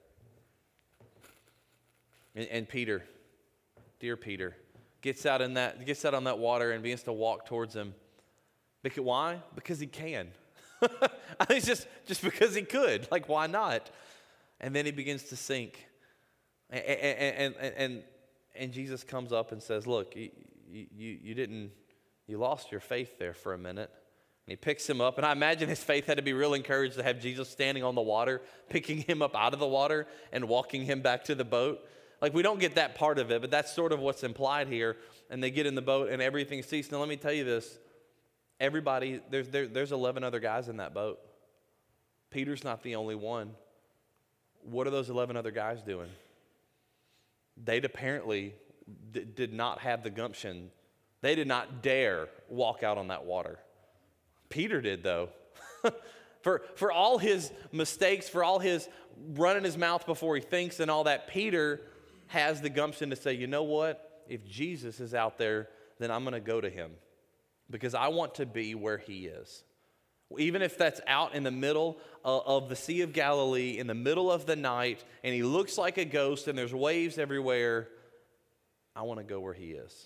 And, and Peter, dear Peter, gets out in that gets out on that water and begins to walk towards him. Because why? Because he can. I mean, it's just just because he could. Like, why not? And then he begins to sink. And and and and, and Jesus comes up and says, "Look, you, you you didn't you lost your faith there for a minute." And he picks him up, and I imagine his faith had to be real encouraged to have Jesus standing on the water, picking him up out of the water and walking him back to the boat. Like, we don't get that part of it, but that's sort of what's implied here. And they get in the boat, and everything ceases. Now, let me tell you this. Everybody, there's, there, there's eleven other guys in that boat. Peter's not the only one. What are those eleven other guys doing? They'd apparently d- did not have the gumption. They did not dare walk out on that water. Peter did, though. for, for all his mistakes, for all his running his mouth before he thinks and all that, Peter has the gumption to say, you know what? If Jesus is out there, then I'm going to go to him because I want to be where he is. Even if that's out in the middle of, of the Sea of Galilee, in the middle of the night, and he looks like a ghost and there's waves everywhere, I want to go where he is.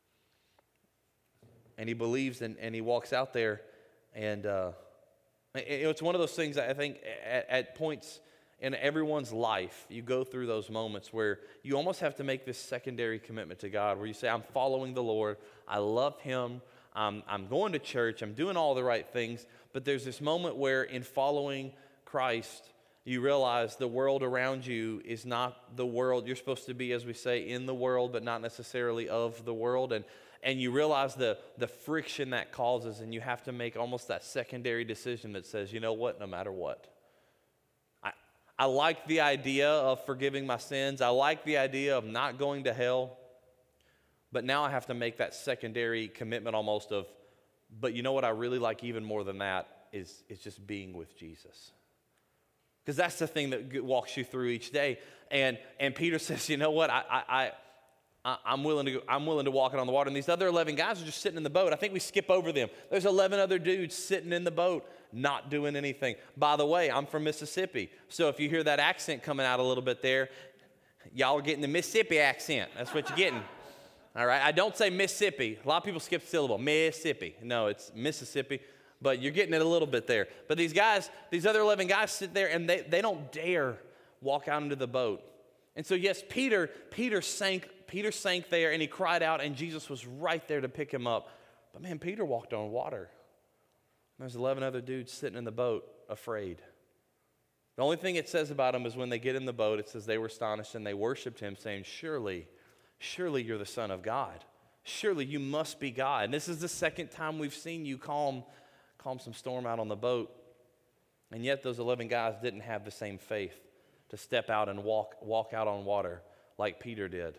And he believes and, and he walks out there. And uh, it's one of those things that I think at, at points in everyone's life, you go through those moments where you almost have to make this secondary commitment to God, where you say, I'm following the Lord, I love him, I'm, I'm going to church, I'm doing all the right things, but there's this moment where in following Christ, you realize the world around you is not the world. You're supposed to be, as we say, in the world, but not necessarily of the world. And And you realize the, the friction that causes, and you have to make almost that secondary decision that says, you know what, no matter what. I, I like the idea of forgiving my sins. I like the idea of not going to hell. But now I have to make that secondary commitment almost of, but you know what I really like even more than that is, is just being with Jesus. Because that's the thing that walks you through each day. And and Peter says, you know what, I I, I I'm willing to go, I'm willing to walk it on the water. And these other eleven guys are just sitting in the boat. I think we skip over them. There's eleven other dudes sitting in the boat, not doing anything. By the way, I'm from Mississippi. So if you hear that accent coming out a little bit there, y'all are getting the Mississippi accent. That's what you're getting. All right, I don't say Mississippi. A lot of people skip the syllable, Mississippi. No, it's Mississippi, but you're getting it a little bit there. But these guys, these other eleven guys sit there, and they, they don't dare walk out into the boat. And so, yes, Peter, Peter sank, Peter sank there, and he cried out, and Jesus was right there to pick him up. But man, Peter walked on water. There's eleven other dudes sitting in the boat, afraid. The only thing it says about them is when they get in the boat, it says they were astonished and they worshiped him, saying, surely, surely you're the Son of God. Surely you must be God. And this is the second time we've seen you calm, calm some storm out on the boat. And yet those eleven guys didn't have the same faith to step out and walk, walk out on water like Peter did.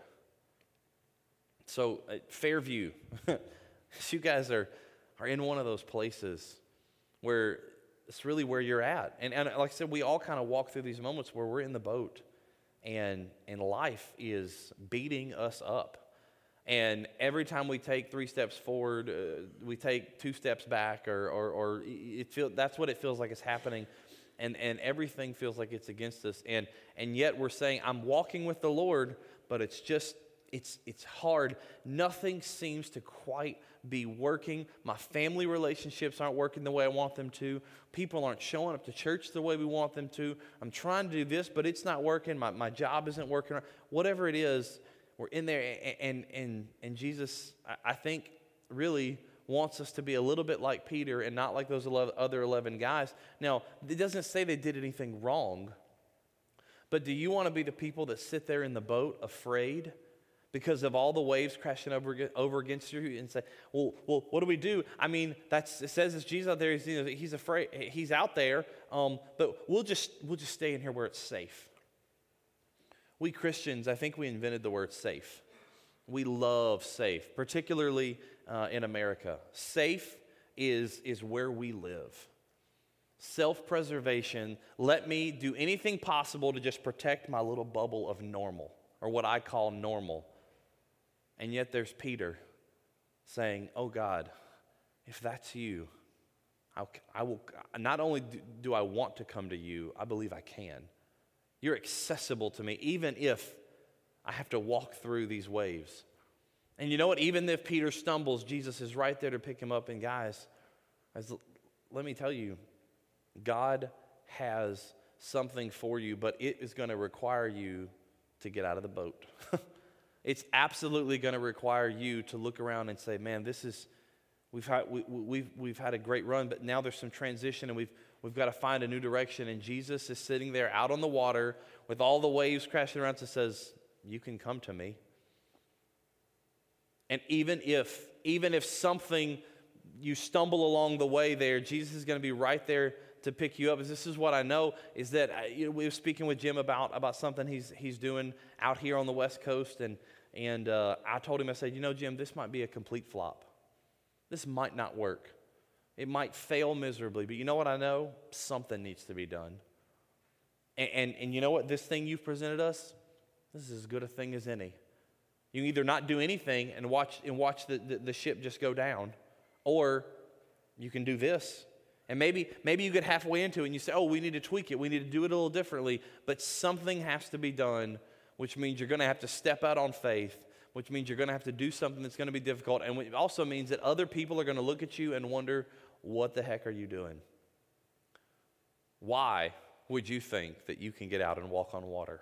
So, uh, Fairview, you guys are, are in one of those places where it's really where you're at. And, and like I said, we all kind of walk through these moments where we're in the boat and, and life is beating us up. And every time we take three steps forward, uh, we take two steps back, or, or, or it feel, that's what it feels like is happening. And, and everything feels like it's against us. And, and yet we're saying, I'm walking with the Lord, but it's just, it's, it's hard. Nothing seems to quite be working. My family relationships aren't working the way I want them to. People aren't showing up to church the way we want them to. I'm trying to do this, but it's not working. My, my job isn't working. Whatever it is, we're in there. And, and, and Jesus, I think, really wants us to be a little bit like Peter and not like those eleven, other eleven guys. Now, it doesn't say they did anything wrong, but do you want to be the people that sit there in the boat afraid because of all the waves crashing over, over against you and say, well, well, what do we do? I mean, that's, it says it's Jesus out there. He's, you know, he's afraid. He's out there, um, but we'll just we'll just stay in here where it's safe. We Christians, I think we invented the word safe. We love safe, particularly uh, in America. Safe is, is where we live. Self-preservation, let me do anything possible to just protect my little bubble of normal, or what I call normal. And yet there's Peter saying, oh God, if that's you, I'll, I will, not only do, do I want to come to you, I believe I can. You're accessible to me, even if I have to walk through these waves. And you know what? Even if Peter stumbles, Jesus is right there to pick him up. And guys, as, let me tell you, God has something for you, but it is going to require you to get out of the boat. It's absolutely going to require you to look around and say, man, this is, we've had, we, we've, we've had a great run, but now there's some transition and we've, we've got to find a new direction. And Jesus is sitting there out on the water with all the waves crashing around and says, you can come to me. And even if, even if something, you stumble along the way there, Jesus is going to be right there to pick you up. This is what I know is that I, you know, we were speaking with Jim about, about something he's he's doing out here on the West Coast, and and uh, I told him, I said, you know, Jim, this might be a complete flop. This might not work. It might fail miserably, but you know what I know? Something needs to be done. And and, and you know what? This thing you've presented us, this is as good a thing as any. You can either not do anything and watch and watch the, the, the ship just go down, or you can do this. And maybe maybe you get halfway into it and you say, oh, we need to tweak it. We need to do it a little differently. But something has to be done, which means you're going to have to step out on faith, which means you're going to have to do something that's going to be difficult. And it also means that other people are going to look at you and wonder, what the heck are you doing? Why would you think that you can get out and walk on water?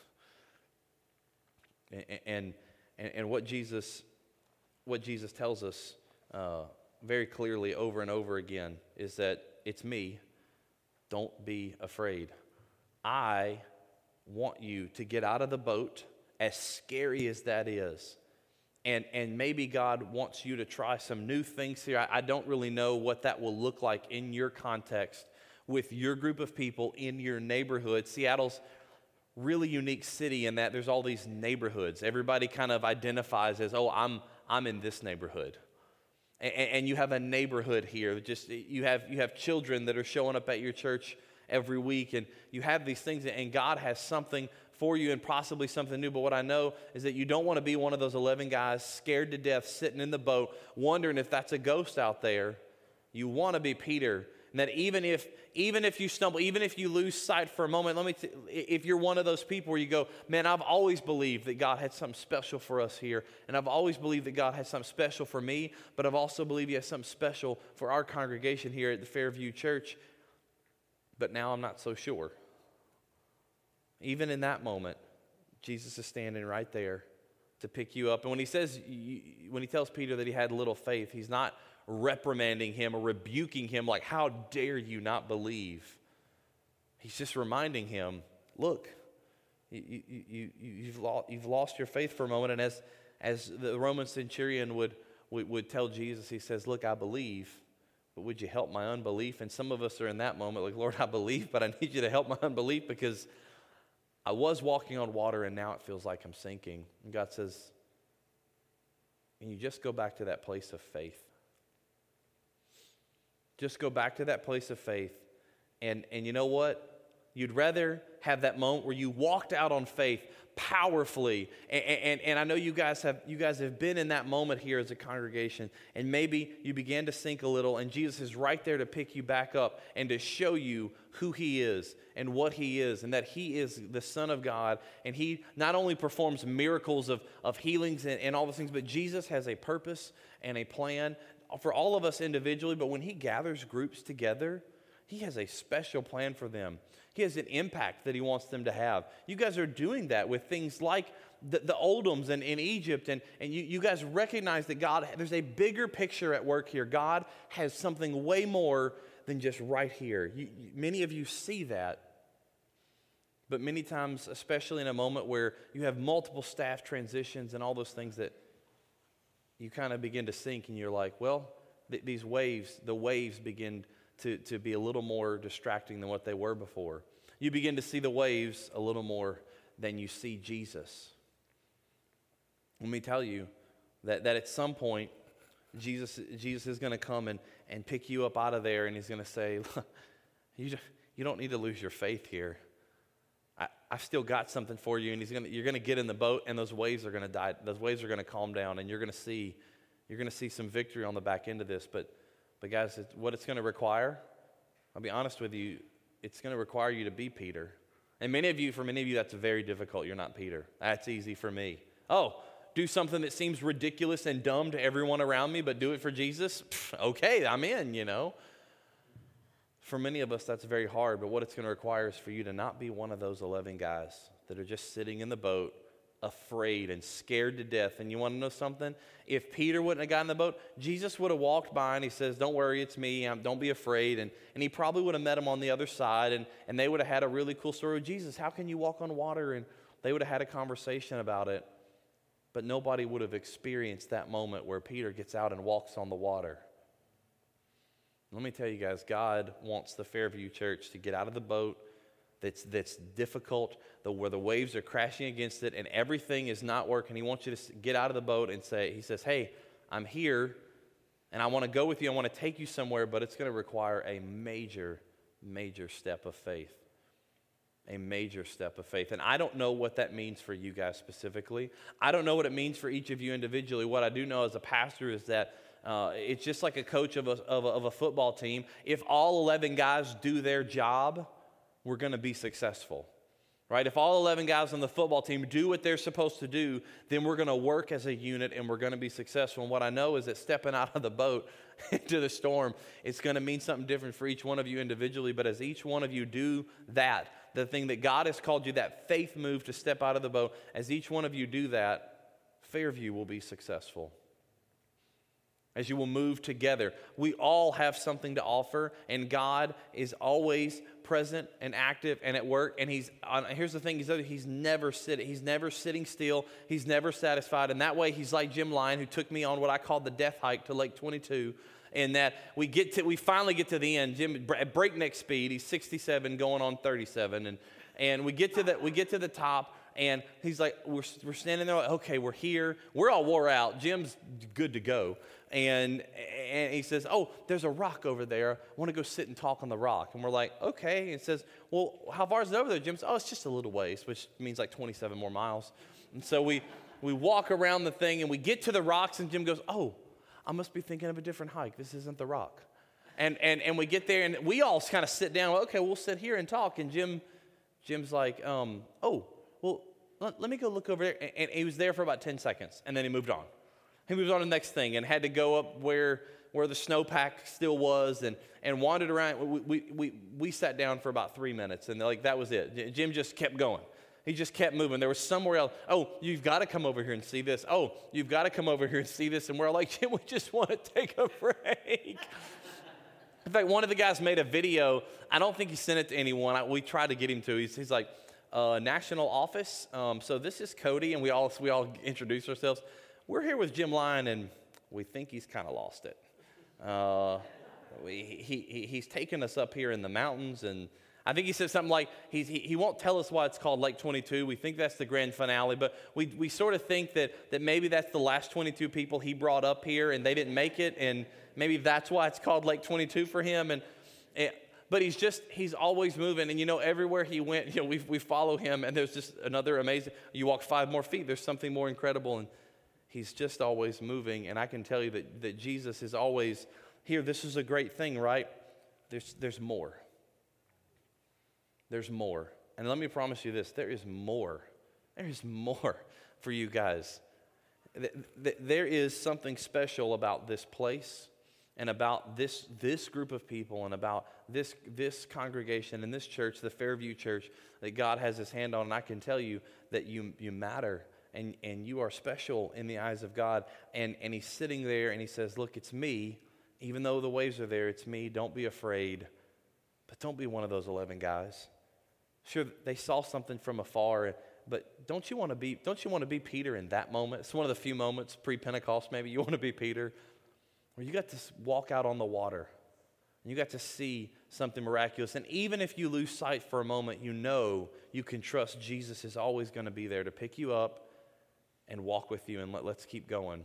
And and, and, and what Jesus what Jesus tells us uh, very clearly over and over again is that it's me. Don't be afraid. I want you to get out of the boat, as scary as that is. And and maybe God wants you to try some new things here. I, I don't really know what that will look like in your context with your group of people in your neighborhood. Seattle's really unique city in that there's all these neighborhoods. Everybody kind of identifies as, oh, I'm I'm in this neighborhood. And you have a neighborhood here. Just you have you have children that are showing up at your church every week, and you have these things, and God has something for you and possibly something new. But what I know is that you don't want to be one of those eleven guys scared to death sitting in the boat wondering if that's a ghost out there. You want to be Peter, and that even if even if you stumble, even if you lose sight for a moment, let me t- if you're one of those people where you go, man, I've always believed that God had something special for us here, and I've always believed that God had something special for me, but I've also believed He has something special for our congregation here at the Fairview Church, but now I'm not so sure. Even in that moment, Jesus is standing right there to pick you up. And when he says, when he tells Peter that he had little faith, he's not reprimanding him or rebuking him like, how dare you not believe? He's just reminding him, look, you, you, you, you've, lost, you've lost your faith for a moment. And as, as the Roman centurion would, would, would tell Jesus, he says, look, I believe, but would you help my unbelief? And some of us are in that moment like, Lord, I believe, but I need you to help my unbelief because I was walking on water and now it feels like I'm sinking. And God says, can you just go back to that place of faith? Just go back to that place of faith. And, and you know what? You'd rather have that moment where you walked out on faith powerfully. And, and, and I know you guys have you guys have been in that moment here as a congregation. And maybe you began to sink a little. And Jesus is right there to pick you back up and to show you who he is and what he is. And that he is the Son of God. And he not only performs miracles of, of healings and, and all those things, but Jesus has a purpose and a plan for all of us individually. But when he gathers groups together, he has a special plan for them. He has an impact that he wants them to have. You guys are doing that with things like the, the Oldhams in, in Egypt. And, and you, you guys recognize that God, there's a bigger picture at work here. God has something way more than just right here. You, you, many of you see that. But many times, especially in a moment where you have multiple staff transitions and all those things, that you kind of begin to sink and you're like, well, th- these waves, the waves begin To, to be a little more distracting than what they were before. You begin to see the waves a little more than you see Jesus. Let me tell you that, that at some point, Jesus, Jesus is going to come and, and pick you up out of there, and he's going to say, you, just, you don't need to lose your faith here. I, I've still got something for you, and he's gonna, you're going to get in the boat, and those waves are going to die. Those waves are going to calm down, and you're going to see, you're going to see some victory on the back end of this. But But guys, it's, what it's going to require, I'll be honest with you, it's going to require you to be Peter. And many of you, for many of you, that's very difficult. You're not Peter. That's easy for me. Oh, do something that seems ridiculous and dumb to everyone around me, but do it for Jesus? Pfft, okay, I'm in, you know. For many of us, that's very hard. But what it's going to require is for you to not be one of those eleven guys that are just sitting in the boat, afraid and scared to death. And you want to know something? If Peter wouldn't have gotten in the boat, Jesus would have walked by and he says, don't worry, it's me. Um, don't be afraid. And, and he probably would have met him on the other side, and, and they would have had a really cool story with Jesus. How can you walk on water? And they would have had a conversation about it. But nobody would have experienced that moment where Peter gets out and walks on the water. Let me tell you guys, God wants the Fairview Church to get out of the boat that's that's difficult, the, where the waves are crashing against it and everything is not working. He wants you to get out of the boat and say, he says, hey, I'm here and I want to go with you. I want to take you somewhere, but it's going to require a major, major step of faith. A major step of faith. And I don't know what that means for you guys specifically. I don't know what it means for each of you individually. What I do know as a pastor is that uh, it's just like a coach of a, of a, of a football team. If all eleven guys do their job, we're going to be successful, right? If all eleven guys on the football team do what they're supposed to do, then we're going to work as a unit and we're going to be successful. And what I know is that stepping out of the boat into the storm, it's going to mean something different for each one of you individually. But as each one of you do that, the thing that God has called you, that faith move to step out of the boat, as each one of you do that, Fairview will be successful. As you will move together. We all have something to offer, and God is always present and active and at work. And he's on, here's the thing: he's he's never sitting. He's never sitting still. He's never satisfied. And that way, he's like Jim Lyon, who took me on what I call the death hike to Lake twenty-two. And that we get to, we finally get to the end. Jim at breakneck speed. He's sixty-seven, going on thirty-seven, and and we get to the we get to the top. And he's like, we're, we're standing there, like, okay, we're here. We're all wore out. Jim's good to go. And, and he says, oh, there's a rock over there. I want to go sit and talk on the rock. And we're like, okay. And he says, well, how far is it over there, Jim? Says, oh, it's just a little ways, which means like twenty-seven more miles. And so we, we walk around the thing, and we get to the rocks, and Jim goes, oh, I must be thinking of a different hike. This isn't the rock. And, and, and we get there, and we all kind of sit down. Okay, we'll sit here and talk. And Jim, Jim's like, um, oh, well, let, let me go look over there. And, and he was there for about ten seconds, and then he moved on. He moved on to the next thing and had to go up where where the snowpack still was and, and wandered around. We, we, we, we sat down for about three minutes, and like that was it. Jim just kept going. He just kept moving. There was somewhere else. Oh, you've got to come over here and see this. Oh, you've got to come over here and see this. And we're all like, Jim, we just want to take a break. In fact, one of the guys made a video. I don't think he sent it to anyone. I, we tried to get him to. He's, he's like, uh, national office. Um, so this is Cody, and we all we all introduce ourselves. We're here with Jim Lyon, and we think he's kind of lost it. Uh, we, he, he he's taken us up here in the mountains, and I think he said something like, he's, he, he won't tell us why it's called Lake twenty-two. We think that's the grand finale, but we, we sort of think that, that maybe that's the last twenty-two people he brought up here, and they didn't make it, and maybe that's why it's called Lake twenty-two for him. And, and but he's just, he's always moving, and you know, everywhere he went, you know, we, we follow him, and there's just another amazing, you walk five more feet, there's something more incredible, and he's just always moving. And I can tell you that, that Jesus is always here. This is a great thing, right? There's, there's more. There's more. And let me promise you this, there is more. There is more for you guys. There is something special about this place and about this, this group of people and about this, this congregation and this church, the Fairview Church, that God has his hand on. And I can tell you that you, you matter and, and you are special in the eyes of God. And, and he's sitting there and he says, look, it's me. Even though the waves are there, it's me. Don't be afraid. But don't be one of those eleven guys. Sure, they saw something from afar, but don't you want to be, don't you want to be Peter in that moment? It's one of the few moments pre-Pentecost maybe you want to be Peter, where you got to walk out on the water. And you got to see something miraculous. And even if you lose sight for a moment, you know you can trust Jesus is always going to be there to pick you up and walk with you, and let, let's keep going.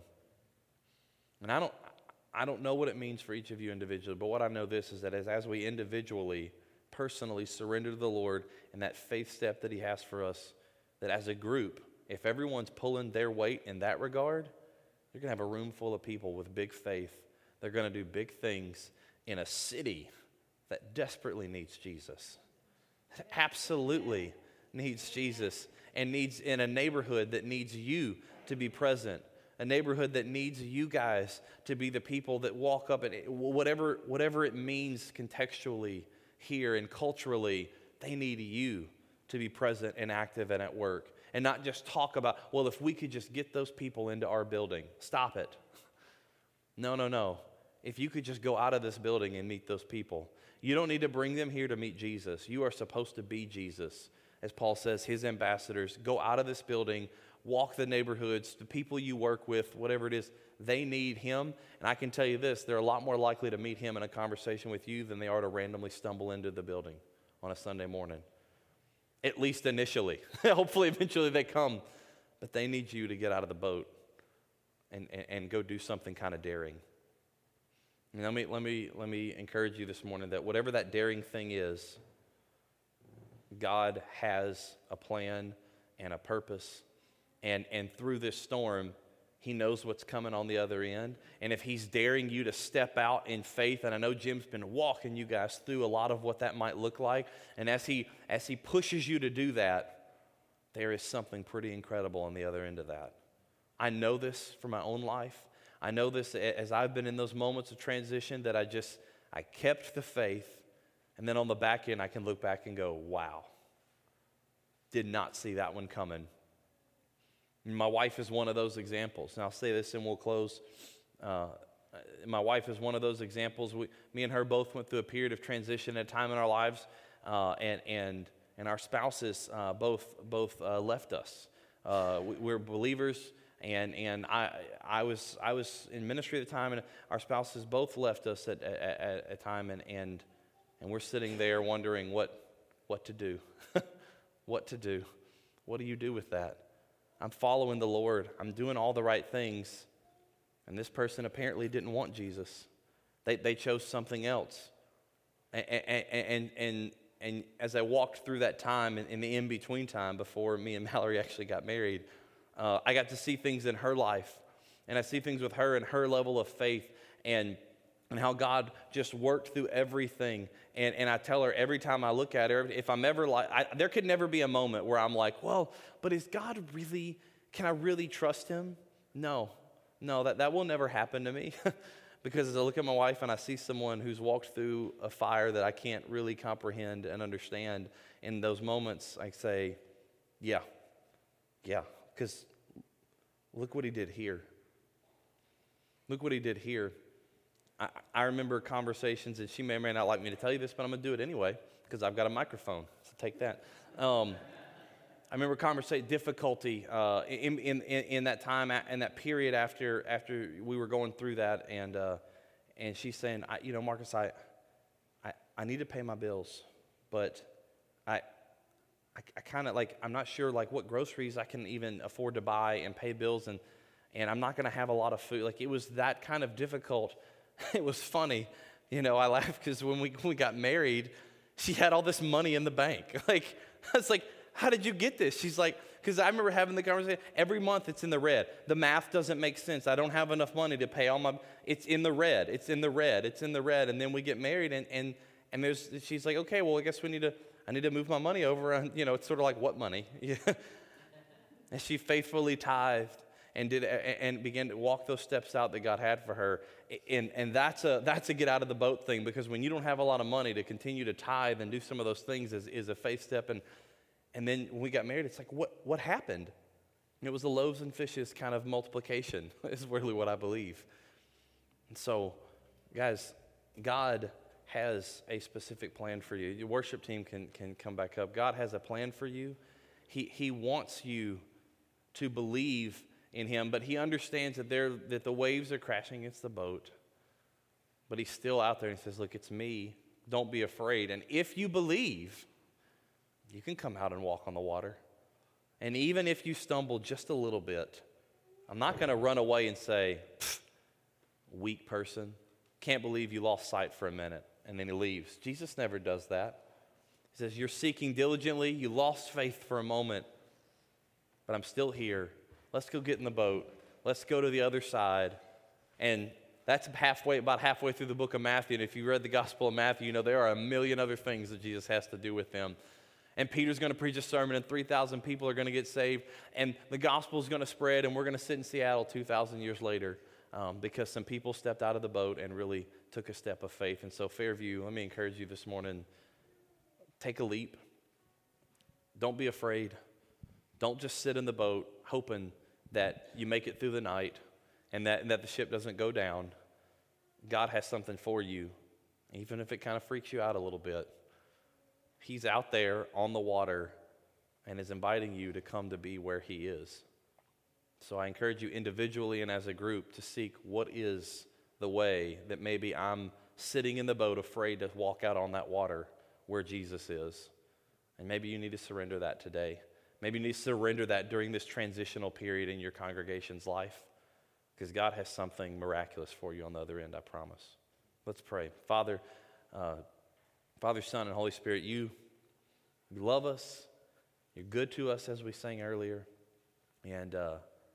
And I don't, I don't know what it means for each of you individually, but what I know this is that as, as we individually personally surrender to the Lord and that faith step that he has for us, that as a group, if everyone's pulling their weight in that regard, you're going to have a room full of people with big faith. They're going to do big things in a city that desperately needs Jesus. That absolutely needs Jesus, and needs in a neighborhood that needs you to be present. A neighborhood that needs you guys to be the people that walk up, and whatever, whatever it means contextually here and culturally, they need you to be present and active and at work, and not just talk about, well, if we could just get those people into our building. Stop it. No, no, no. If you could just go out of this building and meet those people. You don't need to bring them here to meet Jesus. You are supposed to be Jesus. As Paul says, his ambassadors. Go out of this building, walk the neighborhoods, the people you work with, whatever it is, they need him. And I can tell you this, they're a lot more likely to meet him in a conversation with you than they are to randomly stumble into the building on a Sunday morning. At least initially. Hopefully eventually they come. But they need you to get out of the boat and, and, and go do something kind of daring. And let me, let me, let me encourage you this morning that whatever that daring thing is, God has a plan and a purpose. And, and through this storm, he knows what's coming on the other end. And if he's daring you to step out in faith, and I know Jim's been walking you guys through a lot of what that might look like, and as he as he pushes you to do that, there is something pretty incredible on the other end of that. I know this from my own life. I know this as I've been in those moments of transition that I just, I kept the faith, and then on the back end I can look back and go, wow, did not see that one coming. My wife is one of those examples. And I'll say this and we'll close. Uh, my wife is one of those examples. We, me and her both went through a period of transition at a time in our lives, uh, and and and our spouses uh, both both uh, left us. Uh, we, we're believers, and and I I was I was in ministry at the time, and our spouses both left us at at a time, and and and we're sitting there wondering what what to do, what to do, what do you do with that? I'm following the Lord. I'm doing all the right things. And this person apparently didn't want Jesus. They they chose something else. And and and, and, and as I walked through that time, in, in the in-between time before me and Mallory actually got married, uh, I got to see things in her life. And I see things with her and her level of faith, and and how God just worked through everything. And and I tell her every time I look at her, if I'm ever like, I, there could never be a moment where I'm like, well, but is God really, can I really trust him? No, no, that, that will never happen to me. Because as I look at my wife and I see someone who's walked through a fire that I can't really comprehend and understand, in those moments I say, Yeah, yeah, because look what he did here. Look what he did here. I, I remember conversations, and she may or may not like me to tell you this, but I'm going to do it anyway because I've got a microphone, so take that. Um, I remember conversation difficulty uh, in, in, in that time, in that period after after we were going through that, and uh, and she's saying, I, you know, Marcus, I, I I need to pay my bills, but I I, I kind of like I'm not sure like what groceries I can even afford to buy and pay bills, and and I'm not going to have a lot of food. Like it was that kind of difficult. It was funny, you know. I laughed because when we when we got married, she had all this money in the bank. Like I was like, how did you get this? She's like, because I remember having the conversation, every month it's in the red. The math doesn't make sense. I don't have enough money to pay all my, it's in the red, it's in the red, it's in the red. And then we get married and and, and there's, she's like, okay, well, I guess we need to, I need to move my money over. And, you know, it's sort of like, what money? And she faithfully tithed and did and began to walk those steps out that God had for her. And, and that's a that's a get out of the boat thing, because when you don't have a lot of money, to continue to tithe and do some of those things is, is a faith step. And And then when we got married, it's like, what what happened? And it was the loaves and fishes kind of multiplication is really what I believe. And so, guys, God has a specific plan for you. Your worship team can, can come back up. God has a plan for you. He He wants you to believe in him, but he understands that there that the waves are crashing against the boat. But he's still out there and he says, look, it's me. Don't be afraid. And if you believe, you can come out and walk on the water. And even if you stumble just a little bit, I'm not going to run away and say, weak person, can't believe you lost sight for a minute, and then he leaves. Jesus never does that. He says, you're seeking diligently, you lost faith for a moment, but I'm still here. Let's go get in the boat. Let's go to the other side. And that's halfway, about halfway through the book of Matthew. And if you read the Gospel of Matthew, you know there are a million other things that Jesus has to do with them. And Peter's going to preach a sermon, and three thousand people are going to get saved, and the gospel's going to spread, and we're going to sit in Seattle two thousand years later um, because some people stepped out of the boat and really took a step of faith. And so, Fairview, let me encourage you this morning, take a leap. Don't be afraid. Don't just sit in the boat hoping that you make it through the night and that, and that the ship doesn't go down. God has something for you, even if it kind of freaks you out a little bit. He's out there on the water and is inviting you to come to be where he is. So I encourage you individually and as a group to seek what is the way that maybe I'm sitting in the boat afraid to walk out on that water where Jesus is. And maybe you need to surrender that today. Maybe you need to surrender that during this transitional period in your congregation's life, because God has something miraculous for you on the other end, I promise. Let's pray. Father, uh, Father, Son, and Holy Spirit, you, you love us. You're good to us, as we sang earlier. And uh,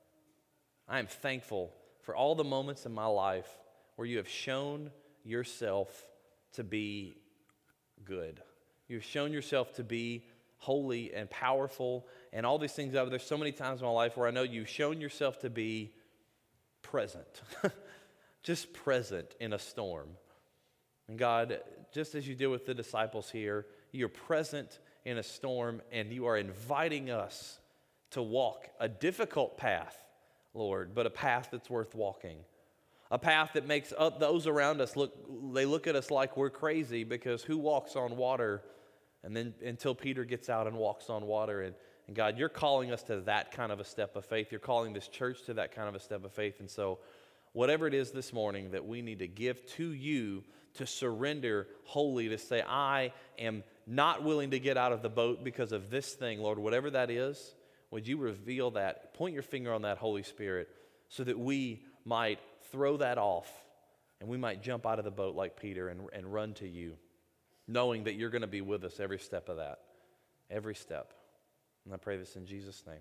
I am thankful for all the moments in my life where you have shown yourself to be good. You've shown yourself to be holy and powerful and all these things. There's so many times in my life where I know you've shown yourself to be present, just present in a storm. And God, just as you did with the disciples here, you're present in a storm and you are inviting us to walk a difficult path, Lord, but a path that's worth walking. A path that makes those around us look, they look at us like we're crazy, because who walks on water? And then until Peter gets out and walks on water. And, and God, you're calling us to that kind of a step of faith. You're calling this church to that kind of a step of faith. And so whatever it is this morning that we need to give to you, to surrender wholly, to say, I am not willing to get out of the boat because of this thing, Lord, whatever that is, would you reveal that, point your finger on that, Holy Spirit, so that we might throw that off and we might jump out of the boat like Peter and, and run to you, knowing that you're going to be with us every step of that, every step. And I pray this in Jesus' name.